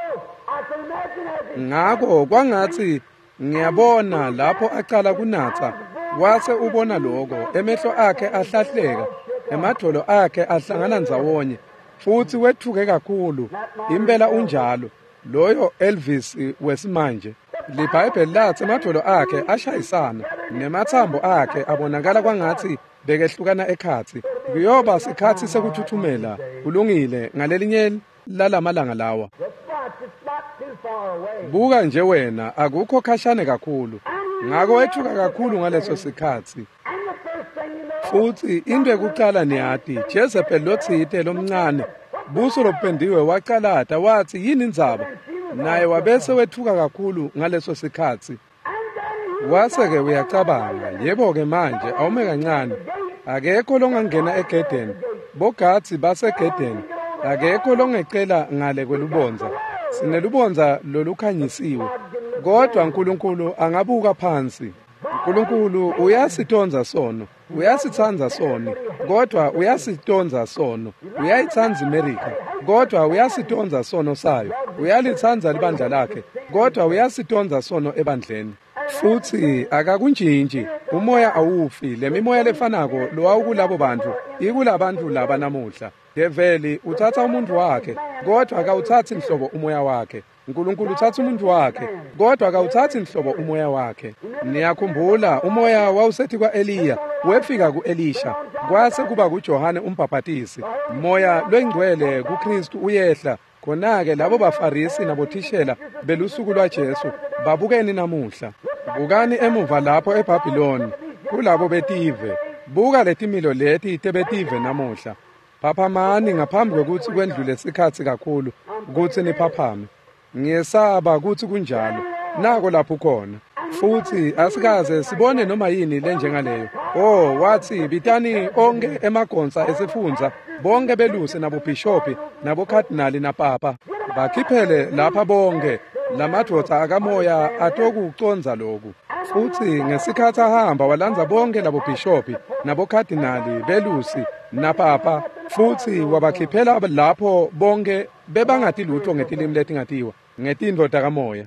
ngakho kwangathi ngiyabona lapho aqala kunatha wase ubona lokho emehlo akhe ahlahleka emadolo akhe ahlangana nzawonye futhi wethuke kakhulu impela unjalo loyo Elvis wesimanje liBhayibheli lathi emadolo akhe ashayisana nemathambo akhe abonakala kwangathi bekehlukana ekhathi kuyoba sikhathi sekuthuthumela kulungile ngalelinye lalamalanga lawa buka nje wena akukho khashane kakhulu ngako wethuka kakhulu ngaleso sikhathi futhi into ekuqala niyathi Jezebel lothite lomncane buso lopendiwe waqalata wathi yini indzaba naye wabese wethuka kakhulu ngaleso sikhathi waseke uyacabanga yebo ke manje awume kancane akekho longangena egedeni bogatsi basegedeni akekho longecela ngale kwelubonza sinelubonza lolukhanyisiwe kodwa uNkulunkulu angabuka phansi uNkulunkulu uyasitonza sono uyasithanza sono kodwa uyasitonza sono uyayithanza iAmerica kodwa uyasitonza sono sayo uyalithanza libandla lakhe kodwa uyasitonza sono ebandleni futhi akakunjinji umoya awufi lemimoya lefanako lowawukulabo bantu ikulabantu laba namuhla develi uthatha umuntu wakhe kodwa akawuthathi inhlobo umoya wakhe uNkulunkulu uthatha umuntu wakhe kodwa akawuthathi inhlobo umoya wakhe niyakhumbula umoya wawusethi kwa Eliya wefika kuElisha kwase kuba kuJohane umbhaphatisi umoya lwengcwele kuKristu uyehla khona-ke labo bafarisi nabothishela belusuku lwaJesu babukeni namuhla bukani emuva lapho eBhabhiloni kulabo betive buka letimilo leti tebetive namuhla phaphamani ngaphambi kokuthi kwendlule isikhathi kakhulu ukuthi niphaphame. Ngiyesaba ukuthi kunjalo. Nako lapho ukhona. Futhi asikaze sibone noma yini lenjengaleyo. Oh, wathi bitani onke emagonsa esifunza, bonke belusi nabobhishopi, nabokardinali napapa. Bakhiphele lapha bonke lamadoda akamoya atokuconza lokhu. Futhi ngesikhathi ahamba walanza bonke labo bhishopi nabokardinali belusi napapa, futhi wabakhiphela lapho bonke bebangati lutho ngetilimi letingatiwa ngetindvodza kamoya.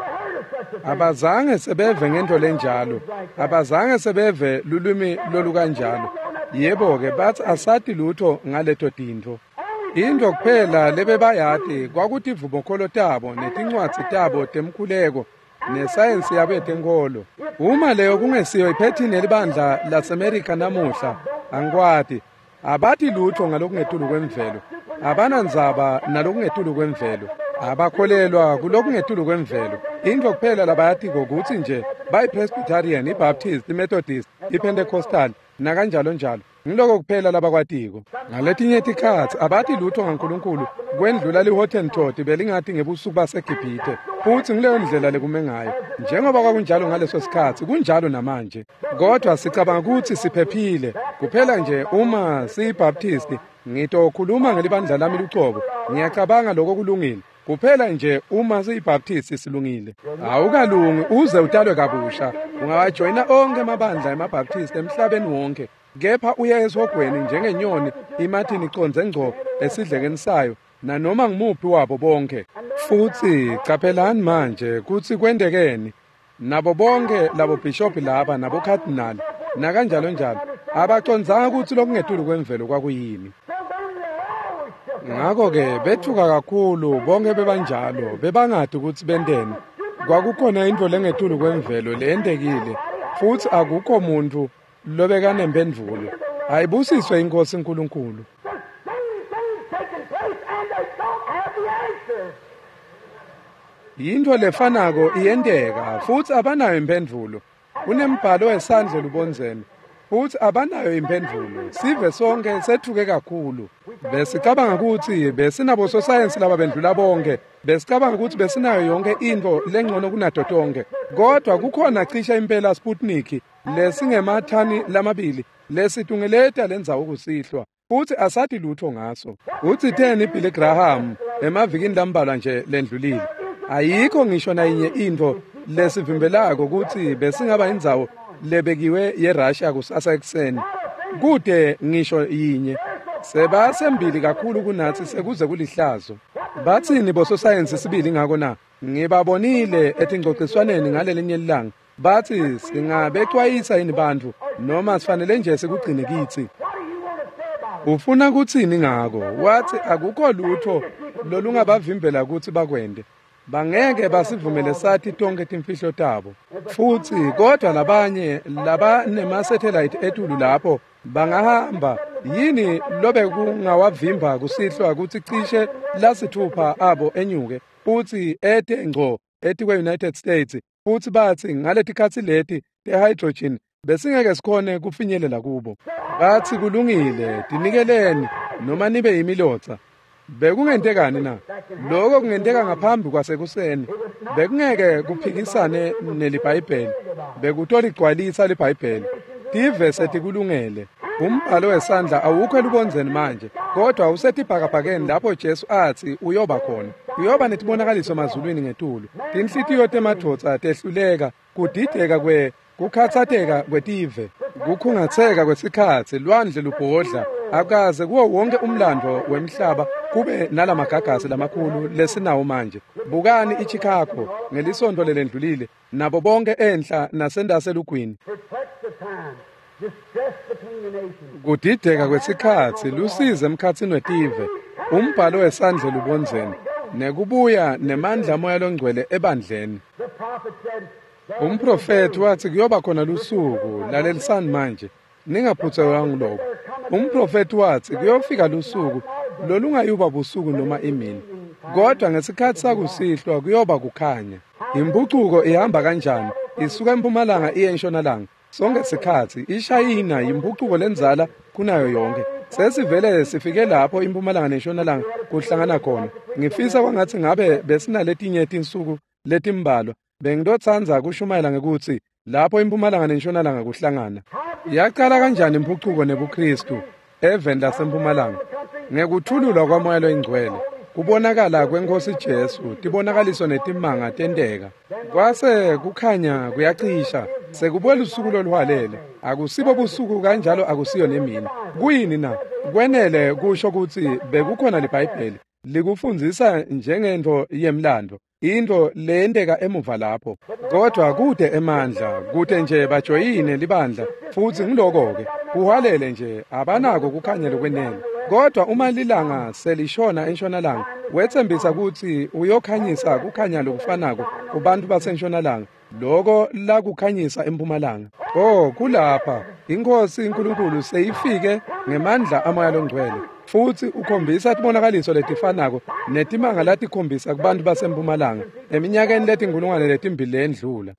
Abazange sebeve ngento lenjalo, abazange sebeve lulwimi lolukanjalo. Yebo-ke bathi asati lutho ngaleto tintfo. Into kuphela lebebayati kwakuthi ivumokholo tabo netincwadzi tabo temkhuleko nesayensi yabo yetenkolo. Uma leyo kungesiyo iphethini elibandla laseMerika namuhla, angikwati. Abathi lutho ngalokungetulu kwemvelo, abanandzaba nalokungetulu kwemvelo, abakholelwa kulokungetulu kwemvelo. Into kuphela labayati ukuthi nje bayi-Presbyterian, i-Baptist, i-Methodist, i-Pentecostal nakanjalo njalo. Ngiloko kuphela labakwatiko. Ngaletinye tikhathi abathi lutho ngaNkulunkulu kwendlula liHottentot belingathi ngebusuku baseGibhithe. Futhi ngileyo ndlela lekume ngayo. Njengoba kwakunjalo ngaleso sikhathi kunjalo namanje. Kodwa sicabanga ukuthi siphephile kuphela nje uma siyiBaptist. Ngitokhuluma ngelibandla lami lucobo. Ngiyacabanga lokho kulungile. Kuphela nje uma siyiBaptist silungile. Awukalungi uze utalwe kabusha. Ungawajoyina onke amabandla emaBaptist emhlabeni wonke. Kepha uya esogweni njengenyoni imathini iconze ngco esidlekeni sayo nanoma ngimuphi wabo bonke. Futhi capelani manje kuthi kwendekeni nabo bonke labo bishop laba nabo cardinal na kanjalo njalo abacondzanga ukuthi lokungetulu kwemvelo kwakuyini. Ngakho ke bethuka kakhulu bonke bebanjalo bebangadi ukuthi benteni. Kwakukhona into lengetulu kwemvelo lendekile futhi akukho umuntu lobeka nempendvulo. Ayibusiswe inkosi uNkulunkulu. Into lefanako iyendeka futhi abanayo impendvulo. Unembhalo wesandla lubonzeni futhi abanayo impendvulo. Sive sonke sethuke kakhulu. Besicabanga ukuthi besinabo sosayensi laba bendlula bonke. Besicabanga ukuthi besinayo yonke into lengcono kunato tonke. Kodwa kukhona cishe impela Sputnik lesingemathani lamabili lesithungeleta lenza ukusihlwa futhi asathi lutho ngaso. Uthi theni Billy Graham emavikini lambalwa nje lendlulile. Ayikho ngisho na inye into lesivimbelako ukuthi besingaba indzawo lebekiwe yeRussia kusasa ekseni. Kude ngisho yinye sebasembili kakhulu kunathi sekuze kulihlazo. Bathini bososayensi sibili ngako na? Ngibabonile etingcociswaneni ngalelinye ilanga. Bathi singabexwayisa yini bantu noma sifanele nje sikugcine kithi. Ufuna ukuthini ngako? Wathi akukho lutho lolungabavimbela ukuthi bakwende. Bangeke basivumele sathi tonke timfihlo tabo. Futhi kodwa labanye laba nema satellite etulu lapho bangahamba yini lobe kungawavimba kusihlwa ukuthi cishe lasithupha abo enyuke futhi ete ngco eti kwe-United States. Futhi bathi ngaletikhathi leti te-hydrogen besingeke sikhone kufinyelela kubo. Bathi kulungile tinikeleni noma nibe yimilotsa. Bekungentekani na? Lokho kungenteka ngaphambi kwasekuseni. Bekungeke kuphikisane nelibhayibheli. Bekuthola igcwalisa libhayibheli. Tive setikulungele. Umbhalo wesandla awukho elubonzeni manje. Kodwa usetibhakabhakeni lapho Jesu athi uyoba khona. Uyoba netibonakaliso emazulwini ngetulu. Tinhlitiyo temadvodza tehluleka, kudideka kwe kukhathatheka kwetive, kukhungatheka kwesikhathi, lwandle lubhodla, akaze kuwo wonke umlando wemhlaba kube nalamagagasi lamakhulu lesinawo manje. Bukani iChicago ngelisonto lelendlulile nabo bonke enhla nasendaselugwini. Kudideka kwesikhathi lusize emkhathini wetive, umbhalo wesandla lubonzeni nekubuya nemandla moya longcwele ebandleni. Umprofeti wathi kuyoba khona lusuku lalelisani manje ningaphuthekanga lokho. Umprofeti wathi kuyofika lusuku lolungayuba busuku noma imini, kodwa ngesikhathi sakusihlwa kuyoba kukhanya. Impucuko ihamba kanjani? Isuka empumalanga iye entshonalanga. Sonke isikhathi iShayina impucuko lenzala kunayo yonke. sesivele sifike lapho impumalanga neshonalanga kuhlangana khona. Ngifisa kwangathi ngabe besinaletinye izinsuku letimbalwa bengidotsanza kushumayela ngekuthi lapho impumalanga neshonalanga kuhlangana. Yaqala kanjani impucuko nebuKristu eveni lasempumalanga? Ngekuthululwa kwamoya loyingcwele, kubonakala kwenkosi Jesu, tibonakaliso netimanga tenteka. Kwase kukhanya kuyacisha, sekubuya usuku loluhalele. Akusibo busuku kanjalo akusiyo nemini. Kuyini na? Kwenele kusho ukuthi bekukhona leBhayibheli likufundzisa njengento yemlando, into leyenteka emuva lapho. Kodwa kude emandla, kude nje bajoyine libandla, futhi ngiloko-ke kuhalele nje abanako kukhanya lokwenele. Kodwa uma lilanga selishona entshonalanga, wethembisa ukuthi uyokhanyisa kukhanya lokufanako kubantu basentshonalanga, loko la kukhanyisa empumalanga. Oh, kulapha inkosi iNkulunkulu seyifike ngemandla amoya longcwele, futhi ukhombisa tibonakaliso letifanako netimanga latikhombisa kubantu basempumalanga eminyakeni letinkulungwane letimbili endlula.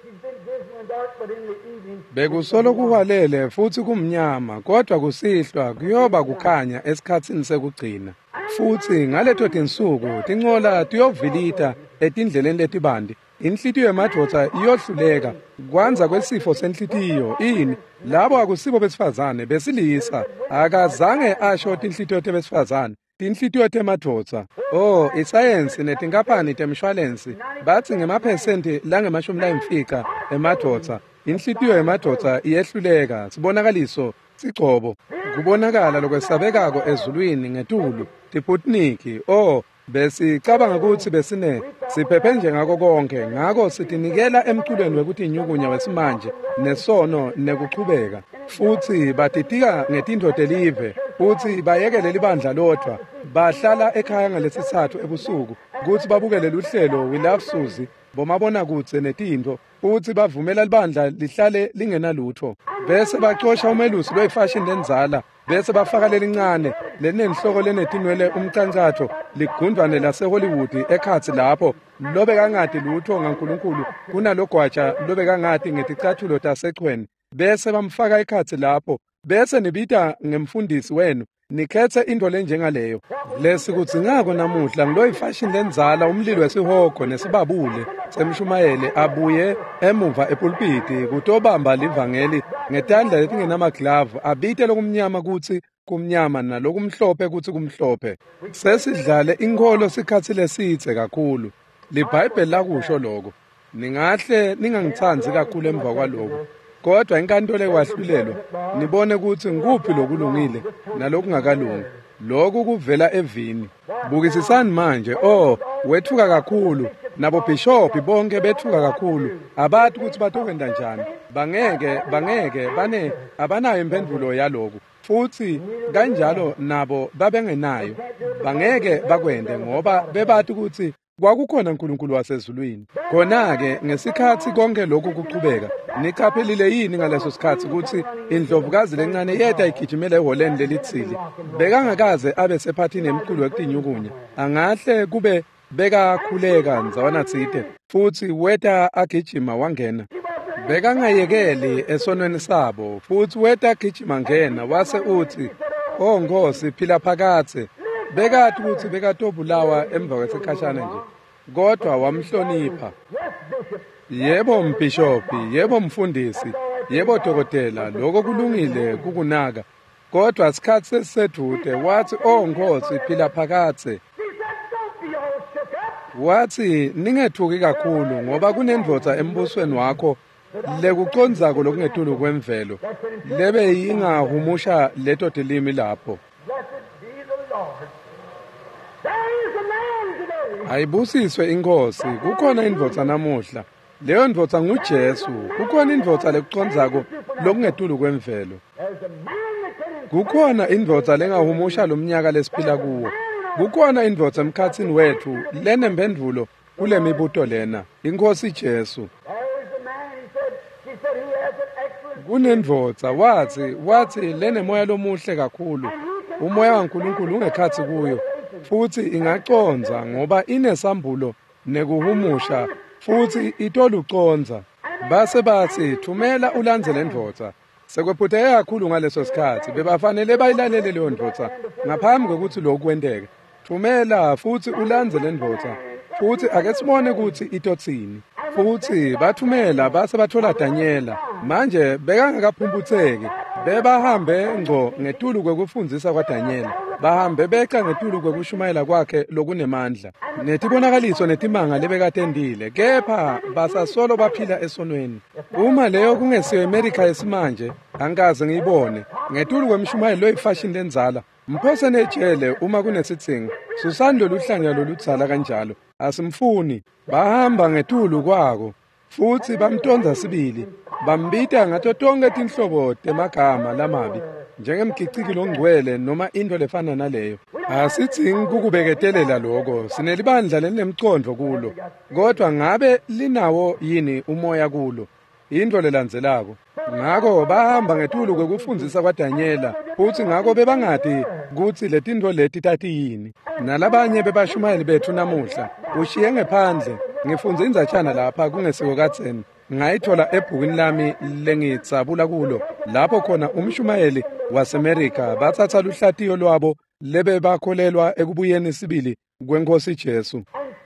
Bekusolo kuhalele futhi kumnyama, kodwa kusihlwa kuyoba kukhanya esikhatsini sekugcina. Futhi ngaleto tinsuku tincola tiyovilita etindleleni letibandi, inhlitiyo yemadoda iyohluleka. Kwanza kwesifo senhlitiyo ini labo akusibo besifazane, besilisa. Akazange asho tinhlitiyo tebesifazane, tinhlitiyo temadoda. Oh, isayensi netinkampani temshwalensi bathi ngemaphesenti langemashumi layimfica emadoda inhlitiyo yemadoda iyehluleka. Sibonakaliso sigcobo kubonakala lokwesabekako ezulwini ngetulu tiputniki. Oh, besicabanga ukuthi besine siphephe nje ngako konke, ngako sitinikela emculweni wekuthi inyukunya wesimanje nesono nekuchubeka. Futhi batitika ngetinto telive, futhi bayekele libandla lodwa, bahlala ekhaya ngalesithathu ebusuku ukuthi babukele luhlelo We Love Susie bomabona kutse netinto, futhi bavumela libandla lihlale lingenalutho. Bese bacosha umelusi lwefashion lenzala, bese bafaka lelincane lenenhloko lenetinwele umcancatho ligundwane laseHollywood ekhatsi lapho lobe kangadi lutho ngaNkulunkulu kunalogwaja lobe kangadi ngeticathulo tasechweni. Bese bamfaka ekhatsi lapho, bese nibita ngemfundisi wenu nikhethe into lenjengaleyo. Lesikudzingako namuhla ngiloyifashion lenzala umlilo wesihogo nesibabule semshumayele abuye emuva epulpiti kutobamba livangeli ngetandla letingenamaglavu, abite lokumnyama kutsi kumnyama nalokumhlophe kutsi kumhlophe. Sesidlale inkolo sikhatsi lesitse kakhulu. LiBhayibheli lakusho lokho. Ningahle ningangitsanzi kakhulu emva kwaloko, kodwa inkantolo ekwahlulelwa nibone ukuthi ngikuphi lokulungile nalokungakalungi. Lokhu kuvela evini. Bukisisani manje, oh, wethuka kakhulu. Nabo bishop bonke bethuka kakhulu. Abathi ukuthi bathokenda njani. Bangeke, bangeke, bane abanayo impendulo yaloko. Futhi kanjalo nabo babengenayo. Bangeke bakwende ngoba bebathi ukuthi kwakukhona uNkulunkulu wasezulwini. Khona-ke ngesikhathi konke lokhu kuqhubeka, niqaphelile yini ngaleso sikhathi ukuthi indlovukazi lencane yedwa igijimela eholeni lelithili? Bekangakaze abe sephathini emkhulu wekutinyukunya. Angahle kube bekakhuleka nzawana tsite, futhi weta agijima wangena. Bekangayekeli esonweni sabo, futhi weta agijima ngena wase uthi, oh Nkosi phila phakathe. Bekathi ukuthi bekatobulawa emva kwesikhashana nje, kodwa wamhlonipha. Yebo mbhishophi, yebo mfundisi, yebo dokotela, lokho kulungile kukunaka. Kodwa isikhathi sesisedude wathi, oh Nkosi phila phakathe. Wathi ningethuki kakhulu ngoba kunendvodza embusweni wakho lekucondzako lokungetulu kwemvelo, lebe yingahumusha leto tilimi lapho. Ayibusiswe inkosi, kukhona indvodza namuhla. Leyo ndvodza nguJesu. Kukhona indvodza lekucondzako lokungetulu kwemvelo. Kukhona indvodza lengahumusha lomnyaka lesiphila kuwo. Kukhona indvodza emkhatsini wethu lenemphendvulo kule mibuto lena, inkosi Jesu. Kunendvodza wathi, wathi lenemoya lomuhle kakhulu. Umoya kaNkulunkulu ungekhathi kuyo. Futhi ingaconza ngoba inesambulo nekuhumusha, futhi itoluconza. Base bathi thumela ulandze lendvodza. Sekwephuthe kakhulu ngaleso sikhathi bebafanele bayilalele leyo ndvodza ngaphambi kokuthi lokhu kwenteke. Thumela futhi ulandze le ndvodza futhi ake sibone ukuthi itotsini. Futhi bathumela base bathola Daniela. Manje bekangakaphumputheki bebahambe ngco ngetulu kwekufundzisa kwaDaniela. Bahambe beqa ngetulu kwekushumayela kwakhe lokunemandla. Netibonakaliso netimanga lebekatendile kepha basasolo baphila esonweni. Uma leyo kungesiyo America yesimanje angikaze ngiyibone ngetulu kwemshumayelo loyifashini lenzala. Mphose nejele uma kunesitsingo susando luhlanya loludzala kanjalo asimfuni. Bahamba ngetulu kwako futhi bamtonza sibili bambita ngato tonke tinhlobo temagama lamabi njengemgiciki longcwele noma into lefana naleyo. Asithingi kukubeketelela lokho sinelibandla lenemcondvo kulo kodwa ngabe linawo yini umoya kulo into lelandzelako. Ngako bahamba ngetulu kwekufundzisa kwaDaniela futhi ngako bebangati kutsi letinto leti tati yini. Nalabanye bebashumayeli bethu namuhla ushiye ngephandle ngifundza indzatshana lapha kungesiwo katseni ngayithola ebhukwini lami lengitsabula kulo lapho khona umshumayeli waseMerika bathatha luhlatiyo lwabo lebe bakholelwa ekubuyeni sibili kwenkosi Jesu.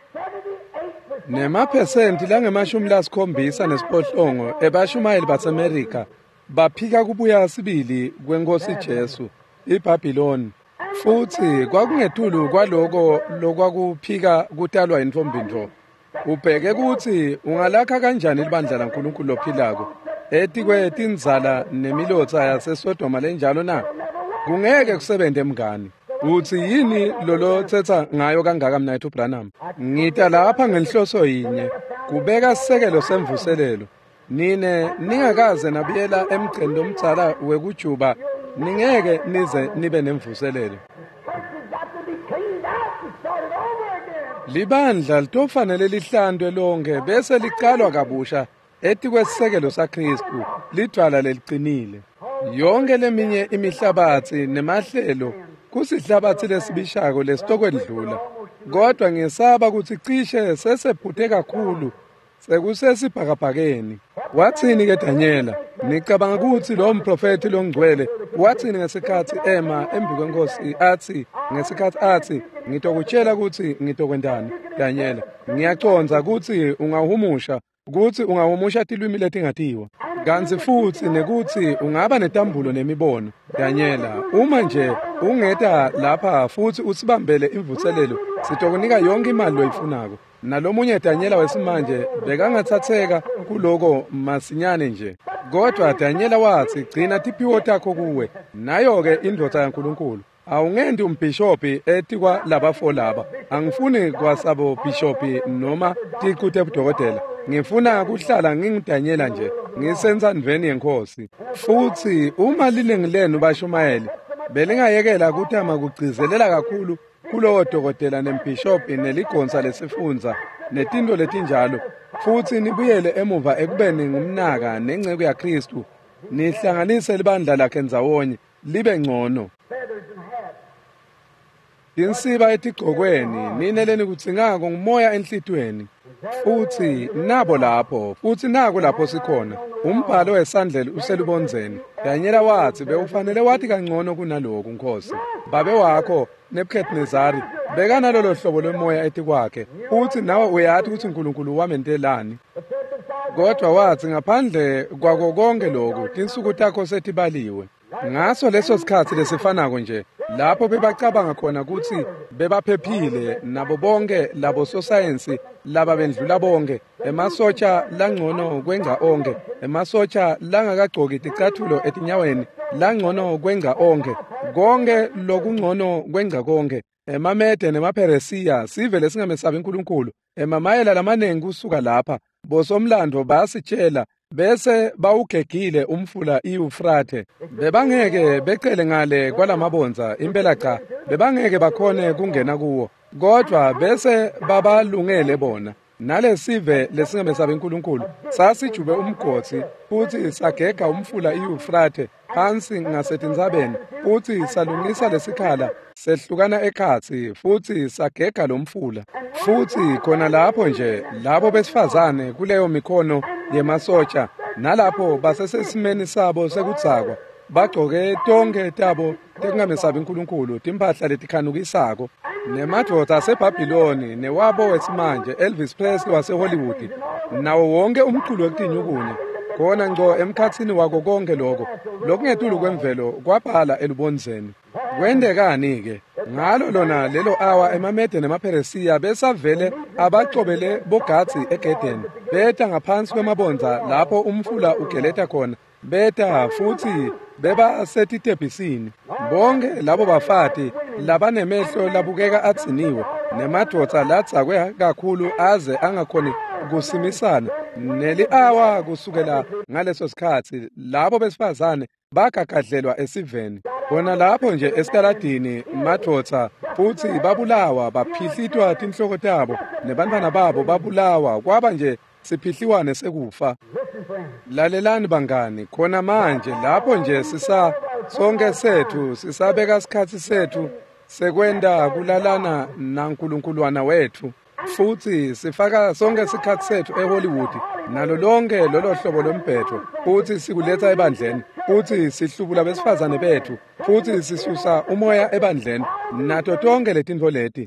Nemaphesenti langemashumi lasikhombisa nesiphohlongo ebashumayeli baseMerika baphika kubuya sibili kwenkosi Jesu iBhabhiloni. Futhi kwakungetulu kwaloko lokwakuphika kutalwa intfombindlo. Ubheke ukuthi ungalakha kanjani libandla laNkulunkulu lophilako etikwe tindzala nemilotha yaseSodoma lenjalo na kungeke kusebente mngani. Uthi yini lolo thetha ngayo kangaka mina ethu Branham? Ngita lapha ngenhloso yinye kubeka sisekelo semvuselelo. Nine ningakaze nabiyela emgceni lomdzala wekujuba ningeke nize nibe nemvuselelo. Libandla litofanele lihlandwe lonke bese liqalwa kabusha etikwesisekelo saKristu lidwala leliqinile. Yonke leminye imihlabathi nemahlelo kusihlabathi lesibishako lesitokwedlula. Kodwa ngesaba ukuthi cishe sesephuthe kakhulu sekusesibhakabhakeni. Wathini ke Daniela? Nicabanga ukuthi lo mprofeti longcwele wathini ngesikhathi ema embi kwenkosi athi ngesikhathi athi ngitokutshela ukuthi ngitokwendani? Daniela, ngiyaconza ukuthi ungahumusha ukuthi ungahumusha tilwimi letingatiwa kanzi futhi nekuthi ungaba netambulo nemibono. Daniela, uma nje ungeta lapha futhi usibambele imvuselelo sitokunika yonke imali loyifunako. Nalomunye Daniela wesimanje bekangathatheka kuloko masinyane nje. Kodwa Daniela wathi gcina tiphiwo takho kuwe nayo ke indvodza yaNkulunkulu. Awungendi umbhishopi etikwa labafo laba. Angifuni kwasabo bhishopi noma tiquthe ebudokotela. Ngifuna kuhlala ngingidanyela nje ngisenza niveni yenkosi. Futhi uma linengilenu bashumayeli belingayekela ukuthi amakugcizelela kakhulu kulowo dokotela nembhishopi neligonsa lesifunza netinto letinjalo futhi nibuyele emuva ekubeni ngumnaka nengcebo yaKristu nihlanganise libandla lakhe ndzawonye libe ngcono. Insiba etigcokweni nineleni kutsingako ngumoya enhlitweni futhi nabo lapho futhi nako lapho sikhona umbhalo wesandleli uselubonzeni. Daniela wathi bewufanele wathi kangcono kunaloku Nkosi. Babe wakho Nebukadnezari bekana lolo hlobo lomoya etikwakhe uthi nawe uyathi ukuthi uNkulunkulu wamentelani. Kodwa wathi ngaphandle kwako konke lokho tinsuku takho setibaliwe. Ngaso leso sikhathi lesifanako nje lapho bebacabanga khona ukuthi bebaphephile nabo bonke labo sosayensi laba bendlula bonke emasotsha langcono kwenga onke emasotsha langakagcoki ticathulo etinyaweni langcono kwenga onke konke lokungcono kwenga konke emamede nemapheresiya sive lesingamesabi uNkulunkulu emamayela lamanengi kusuka lapha bosomlando basitshela bese bawugegile umfula iEufrate bebangeke becele ngale kwalamabonza impela cha bebangeke bakhone kungena kuwo kodwa bese babalungele bona nalesive lesingamesabi uNkulunkulu sasijube umgotsi futhi sagega umfula iEufrate phansi ngasetinzabeni futhi salungisa lesikhala sehlukana ekhathi futhi sagega lomfula futhi khona lapho nje labo besifazane kuleyo mikhono yemasotsha nalapho basesesimeni sabo sekudzakwa bagcoke tonke tabo tekungamesabi uNkulunkulu timphahla letikhanukisako nemadvodza aseBhabhiloni newabo wesimanje Elvis Presley waseHollywood nawo wonke umculo wekutinyukune khona ngco emkhatsini wako konke lokho lokungetulu kwemvelo kwabhala elubonzeni. Kwendekani-ke ngalo lona lelo awa emamede nemapheresiya besavele abacobele bogatsi egedeni beta ngaphansi kwemabonza lapho umfula ugeleta khona beta futhi beba setitebhisini bonke labo bafati labanemehlo labukeka atsiniwe nemadvodza ladzakwe kakhulu aze angakhoni kusimisana neli awa kusukela ngaleso sikhathi labo besifazane bagagadlelwa esiveni bona lapho nje esitaladini madvodza futhi babulawa baphihlitwa tinhloko tabo nebantwana babo babulawa kwaba nje siphihliwane sekufa. Lalelani bangani khona manje lapho nje sisa sonke sethu sisabeka isikhathi sethu sekwenda kulalana naNkulunkuluwana wethu futhi sifaka sonke isikhathi sethu eHollywood nalo lonke lolo hlobo lombhedo futhi sikuletha ebandleni futhi sihlubula besifazane bethu futhi sisusa umoya ebandleni nato tonke letinto leti.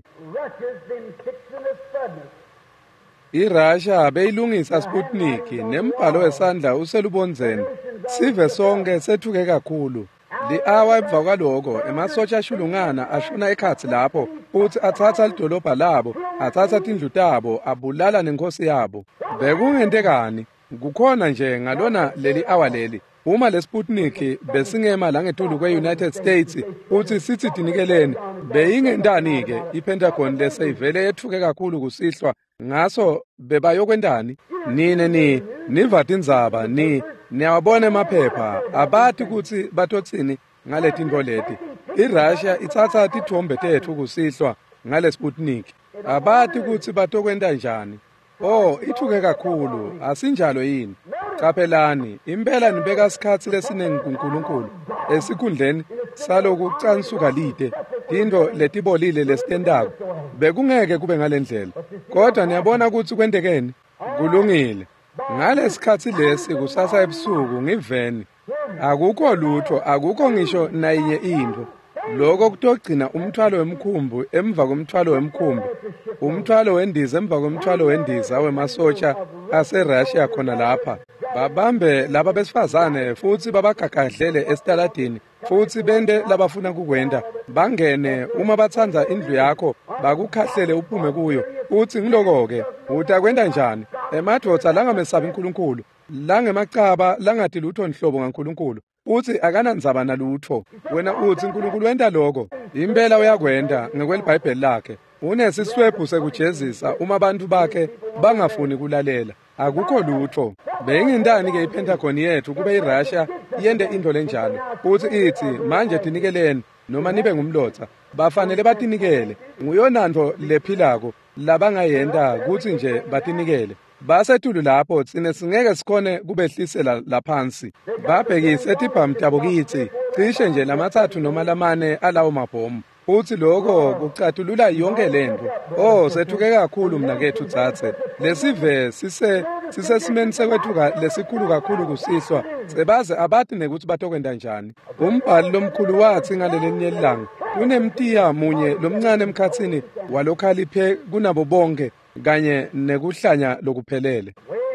IRussia beyilungisa Sputnik nembhalo wesandla uselubonzeni sive sonke sethuke kakhulu. Li awa emva kwaloko emasotsha ashulungana ashona ekhathi lapho futhi athatha lidolobha labo athatha tindlu tabo abulala nenkosi yabo. Bekungentekani kukhona nje ngalona leli awa leli uma leSputnik besingema la ngetulu kwe-United States futhi sithi tinikeleni beyingendani-ke iPentagon leseyivele yethuke kakhulu kusihlwa ngaso bebayokwendani nine ni nivati indzaba ni niyawabona emaphepha abati ukuthi batotsini ngaletinto leti. IRussia ithatha tithombe tethu kusihlwa ngaleSputnik abati ukuthi batokwenda njani. Oh ithuke kakhulu asinjalo yini. Qaphelani impela nibeka isikhathi lesinengi kuNkulunkulu esikhundleni saloku kucansuka lide into letibolile lesitendako bekungeke kube ngalendlela kodwa niyabona ukuthi kwendekeni kulungile ngalesikhathi lesi kusasa ebusuku ngiveni akukho lutho akukho ngisho nayinye into lokho kutogcina umthwalo wemkhumbu emva komthwalo wemkhumbu umthwalo wendiza emva komthwalo wendiza wemasotsha aseRussia khona lapha babambe laba besifazane futhi babagagadlele esitaladini futhi bende labafuna kukwenda bangene uma bathanda indlu yakho bakukhahlele uphume kuyo uthi ngiloko-ke utakwenda njani emadvodza langamesabi uNkulunkulu langemacaba langati lutho nhlobo ngaNkulunkulu uthi akanandzaba nalutho wena uthi uNkulunkulu wenda lokho impela uyakwenda ngekwelibhayibheli lakhe unesiswebhu sekujezisa uma abantu bakhe bangafuni kulalela akukho lutho. Beyingindani-ke iPentagon yethu kube iRussia yende into lenjalo futhi ithi manje tinikeleni noma nibe ngumlotha bafanele batinikele nguyonanto lephilako labangayenda kuthi nje batinikele basetulu lapho tsine singeke sikhone kubehlisela laphansi babhekise etibhamu tabo kithi cishe nje lamathathu noma lamane alawo mabhomu futhi lokho kucatulula yonke lento. Oh sethuke kakhulu mina kethu dzathe lesive sise sisesimeni sekwethuka lesikhulu kakhulu kusihlwa sebaze abati nekuthi batokwenda njani. Umbhali lomkhulu wathi ngalelinye ilanga kunemtiya munye lomncane emkhatsini walokhaliphe kunabo bonke kanye nekuhlanya lokuphelele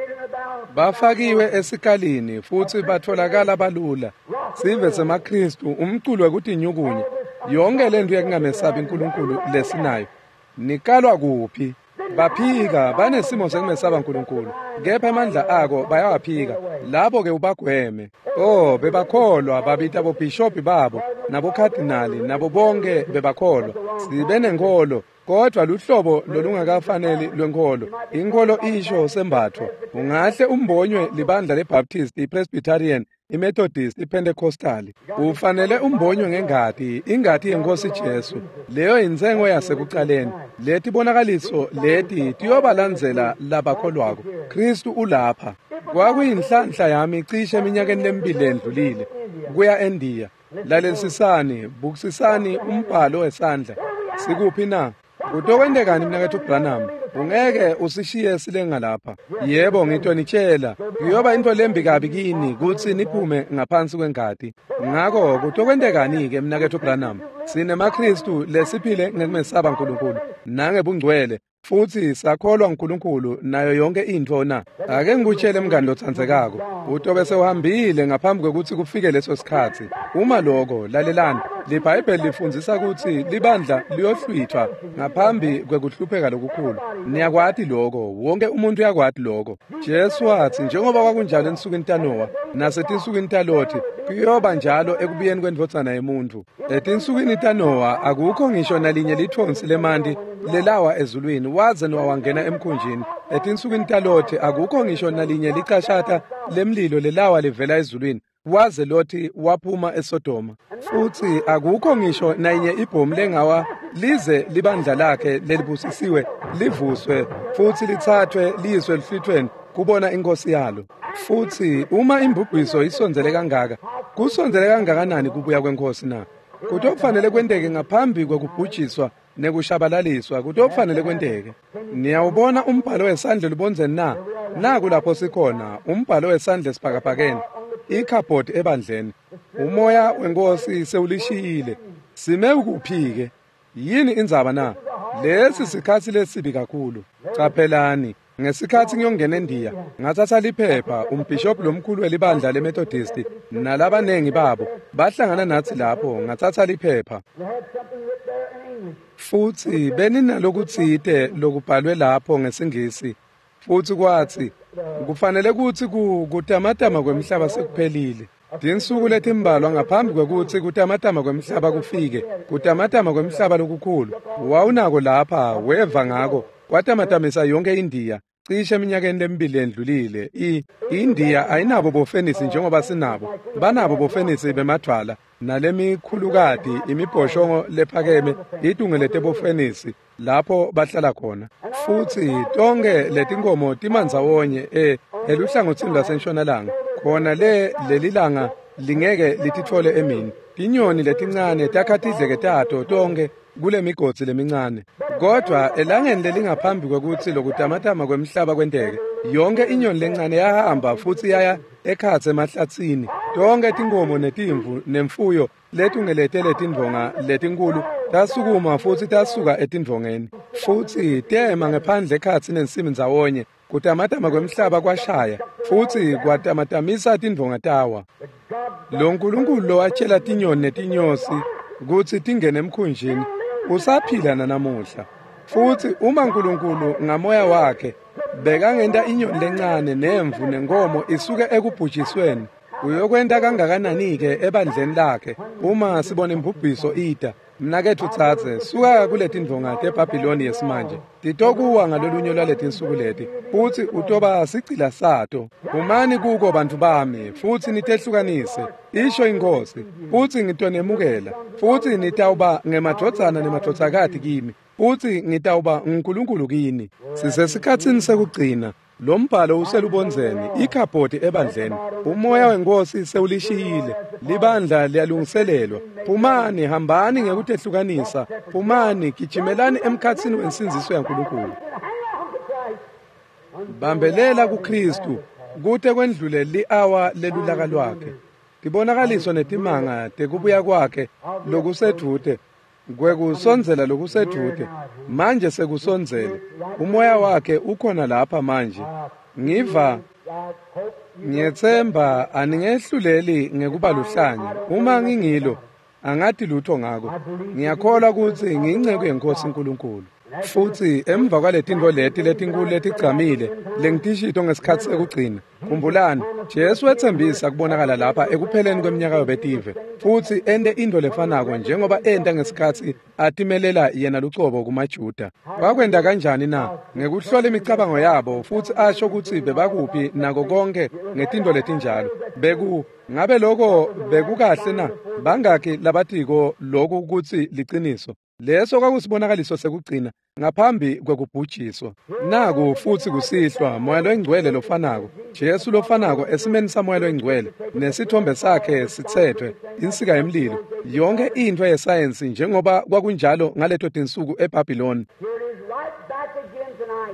bafakiwe esikalini futhi batholakala balula sive semaKristu umculo wekuthi nyukunye yonke lento yekungamesabi uNkulunkulu lesinayo nikalwa kuphi baphika banesimo sekumesaba uNkulunkulu kepha amandla ako bayawaphika labo-ke ubagweme. Oh bebakholwa babita bobhishobhi babo nabokhadinali nabo bonke bebakholwa sibe nenkolo kodwa luhlobo lolungakafanele lwenkolo inkolo isho sembatho ungahle umbonywe libandla leBaptist iPresbyterian iMethodist iPentecostal ufanele umbonywe ngengadi ingadi yenkosi Jesu leyo inzengo yasekucaleni leti bonakaliso leti tiyobalandzela labakholwako Kristu ulapha kwakuyinhlanhla yami cishe eminyakeni lemibili endlulile kuya eNdiya lalesisani bukisisani umbhalo wesandla sikuphi na utokwendekani mnakethu Branham ungeke usishiye silenga lapha. Yebo ngitshonitshela, kuyoba into lembi kabi kini kuthi niphume ngaphansi kwengadi. Ngakho kutokwendekani ke mina kethu Branham? SineMaKristu lesiphile ngekumesaba uNkulunkulu nangebungcwele. Futhi sakholwa uNkulunkulu nayo yonke into na. Ake ngikutshele mngani lothandzekako, utobe sewuhambile ngaphambi kwekuthi kufike leso sikhathi. Uma lokho lalelani, liBhayibheli lifundzisa ukuthi libandla liyohlwithwa ngaphambi kwekuhlupheka lokukhulu. Niyakwati lokho, wonke umuntu uyakwati lokho. Jesu wathi njengoba kwakunjalo ensukwini taNowa nasetinsukwini taLothi kuyoba njalo ekubiyeni kwendvodzana yomuntu. Etinsukwini taNowa akukho ngisho nalinye lithonsi lemanti lelawa ezulwini waze Nowa wangena emkhunjini. Etinsukwini taLothi akukho ngisho nalinye licashata lemlilo lelawa livela ezulwini waze Lothi waphuma eSodoma. Futhi akukho ngisho nayinye ibhomu lengawa lize libandla lakhe lelibusisiwe livuswe futhi lithathwe liyiswe lihlithweni kubona inkosi yalo. Futhi uma imbubhiso isonzele kangaka, kusonzele kangakanani kubuya kwenkosi na? Kutokufanele kwenteke ngaphambi kwekubhujiswa nekushabalaliswa, kutokufanele kwenteke. Niyawubona umbhalo wesandla libonzeni na? Naku lapho sikhona, umbhalo wesandla sibhakabhakeni, ikhabhodi ebandleni. Umoya wenkosi sewulishiyile. Sime ukuphi-ke? Yini indzaba na? Lesi sikhathi lesibi kakhulu. Caphelani. Ngesikhathi ngiyongena eNdiya, ngathatha liphepha umbishop lomkhulu welibandla leMethodist nalabanengi babo bahlangana nathi lapho, ngathatha liphepha. Futhi beninalokutsite lokubhalwe lapho ngesingisi. Futhi kwathi kufanele kuthi kutamatama kwemhlaba sekuphelile. Dinsuku letimbalwa ngaphambi kwekuthi kutamatama kwemhlaba kufike, kutamatama kwemhlaba lokukhulu. Wawunako lapha weva ngako kwatamatamisa yonke iNdiya. Cishe eminyakeni lemibili endlulile, iNdiya ayinabo bofenisi njengoba sinabo. Banabo bofenisi bemathwala nalemikhulukati imibhoshongo lephakeme idunge letebofenisi lapho bahlala khona. Futhi tonke letinkomo timandzawonye eh eluhlangothini lwaseNtshonalanga. Khona le lelilanga lingeke litithole emini. Tinyoni letincane takhathidleke tato tonke kule migodzi lemincane. Kodwa elangeni lelingaphambi kwekuthi lokutamatama kwemhlaba kwenteke, yonke inyoni lencane yahamba futhi yaya ekhatse emahlatsini. Tonke tinkomo netimvu nemfuyo letungelete letindvonga letinkulu tasukuma futhi tasuka etindvongeni. Futhi tema ngaphandle ekhatsi nensimi ndzawonye. Kutamatama kwemhlaba kwashaya futhi kwatamatamisa tindvonga tawa. Lo Nkulunkulu lo watshela tinyoni netinyosi ukuthi tingene emkhunjini usaphila nanamuhla. Futhi uma uNkulunkulu ngamoya wakhe bekangenta inyoni lencane nemvu nenkomo isuke ekubhujisweni, uyokwenta kangakanani-ke ebandleni lakhe uma sibona imbubhiso ida. Mna kethu tsatse suka kuletindvonga teBhabhiloni yesimanje titokuwa ngalolunye lwaletinsuku leti futhi utoba sicila sato. Umani kuko bantu bami futhi nitehlukanise isho inkosi futhi ngitonemukela futhi nitawuba ngemadvodzana nemadvodzakati kimi futhi ngitawuba uNkulunkulu kini. Sisesikhatsini sekugcina. Lo mbhalo uselubonzeni, ikhabhodi ebandleni. Umoya wenkosi sewulishiyile, libandla liyalungiselelwa. Phumani, hambani ngekutehlukanisa. Phumani, gijimelani emkhatsini wensinziso yaNkulunkulu. Bambelela kuKristu, kute kwendlule li-awa lelulaka lwakhe. Tibonakaliso netimanga tekubuya kwakhe lokusedude. Kwekusonzela lokusedude, manje sekusonzele. Umoya wakhe ukhona lapha manje. Ngiva, ngiyethemba aningehluleli ngekuba luhlanya. Uma ngingilo, angathi lutho ngako. Ngiyakholwa ukuthi ngiyingceku yeNkosi uNkulunkulu. Futhi emva kwaletinto leti letinkulu letigcamile lengitishito ngesikhathi sekugcina. Khumbulani, Jesu wethembisa kubonakala lapha ekupheleni kweminyaka yobetive. Futhi ente into lefanako njengoba enta ngesikhathi atimelela yena lucobo kumaJuda. Wakwenda kanjani na? Ngekuhlola imicabango yabo futhi asho ukuthi bebakuphi nako konke ngetinto letinjalo. Beku ngabe lokho bekukahle na? Bangaki labatiko lokho ukuthi liqiniso. Leso kwakusibonakaliso sekugcina ngaphambi kwekubhujiswa. Naku futhi kusihlwa moya loingcwele lofanako. Jesu lofanako esimeni samoya loingcwele nesithombe sakhe sithethwe insika yemlilo. Yonke into yesayensi njengoba kwakunjalo ngaleto tinsuku eBhabhiloni.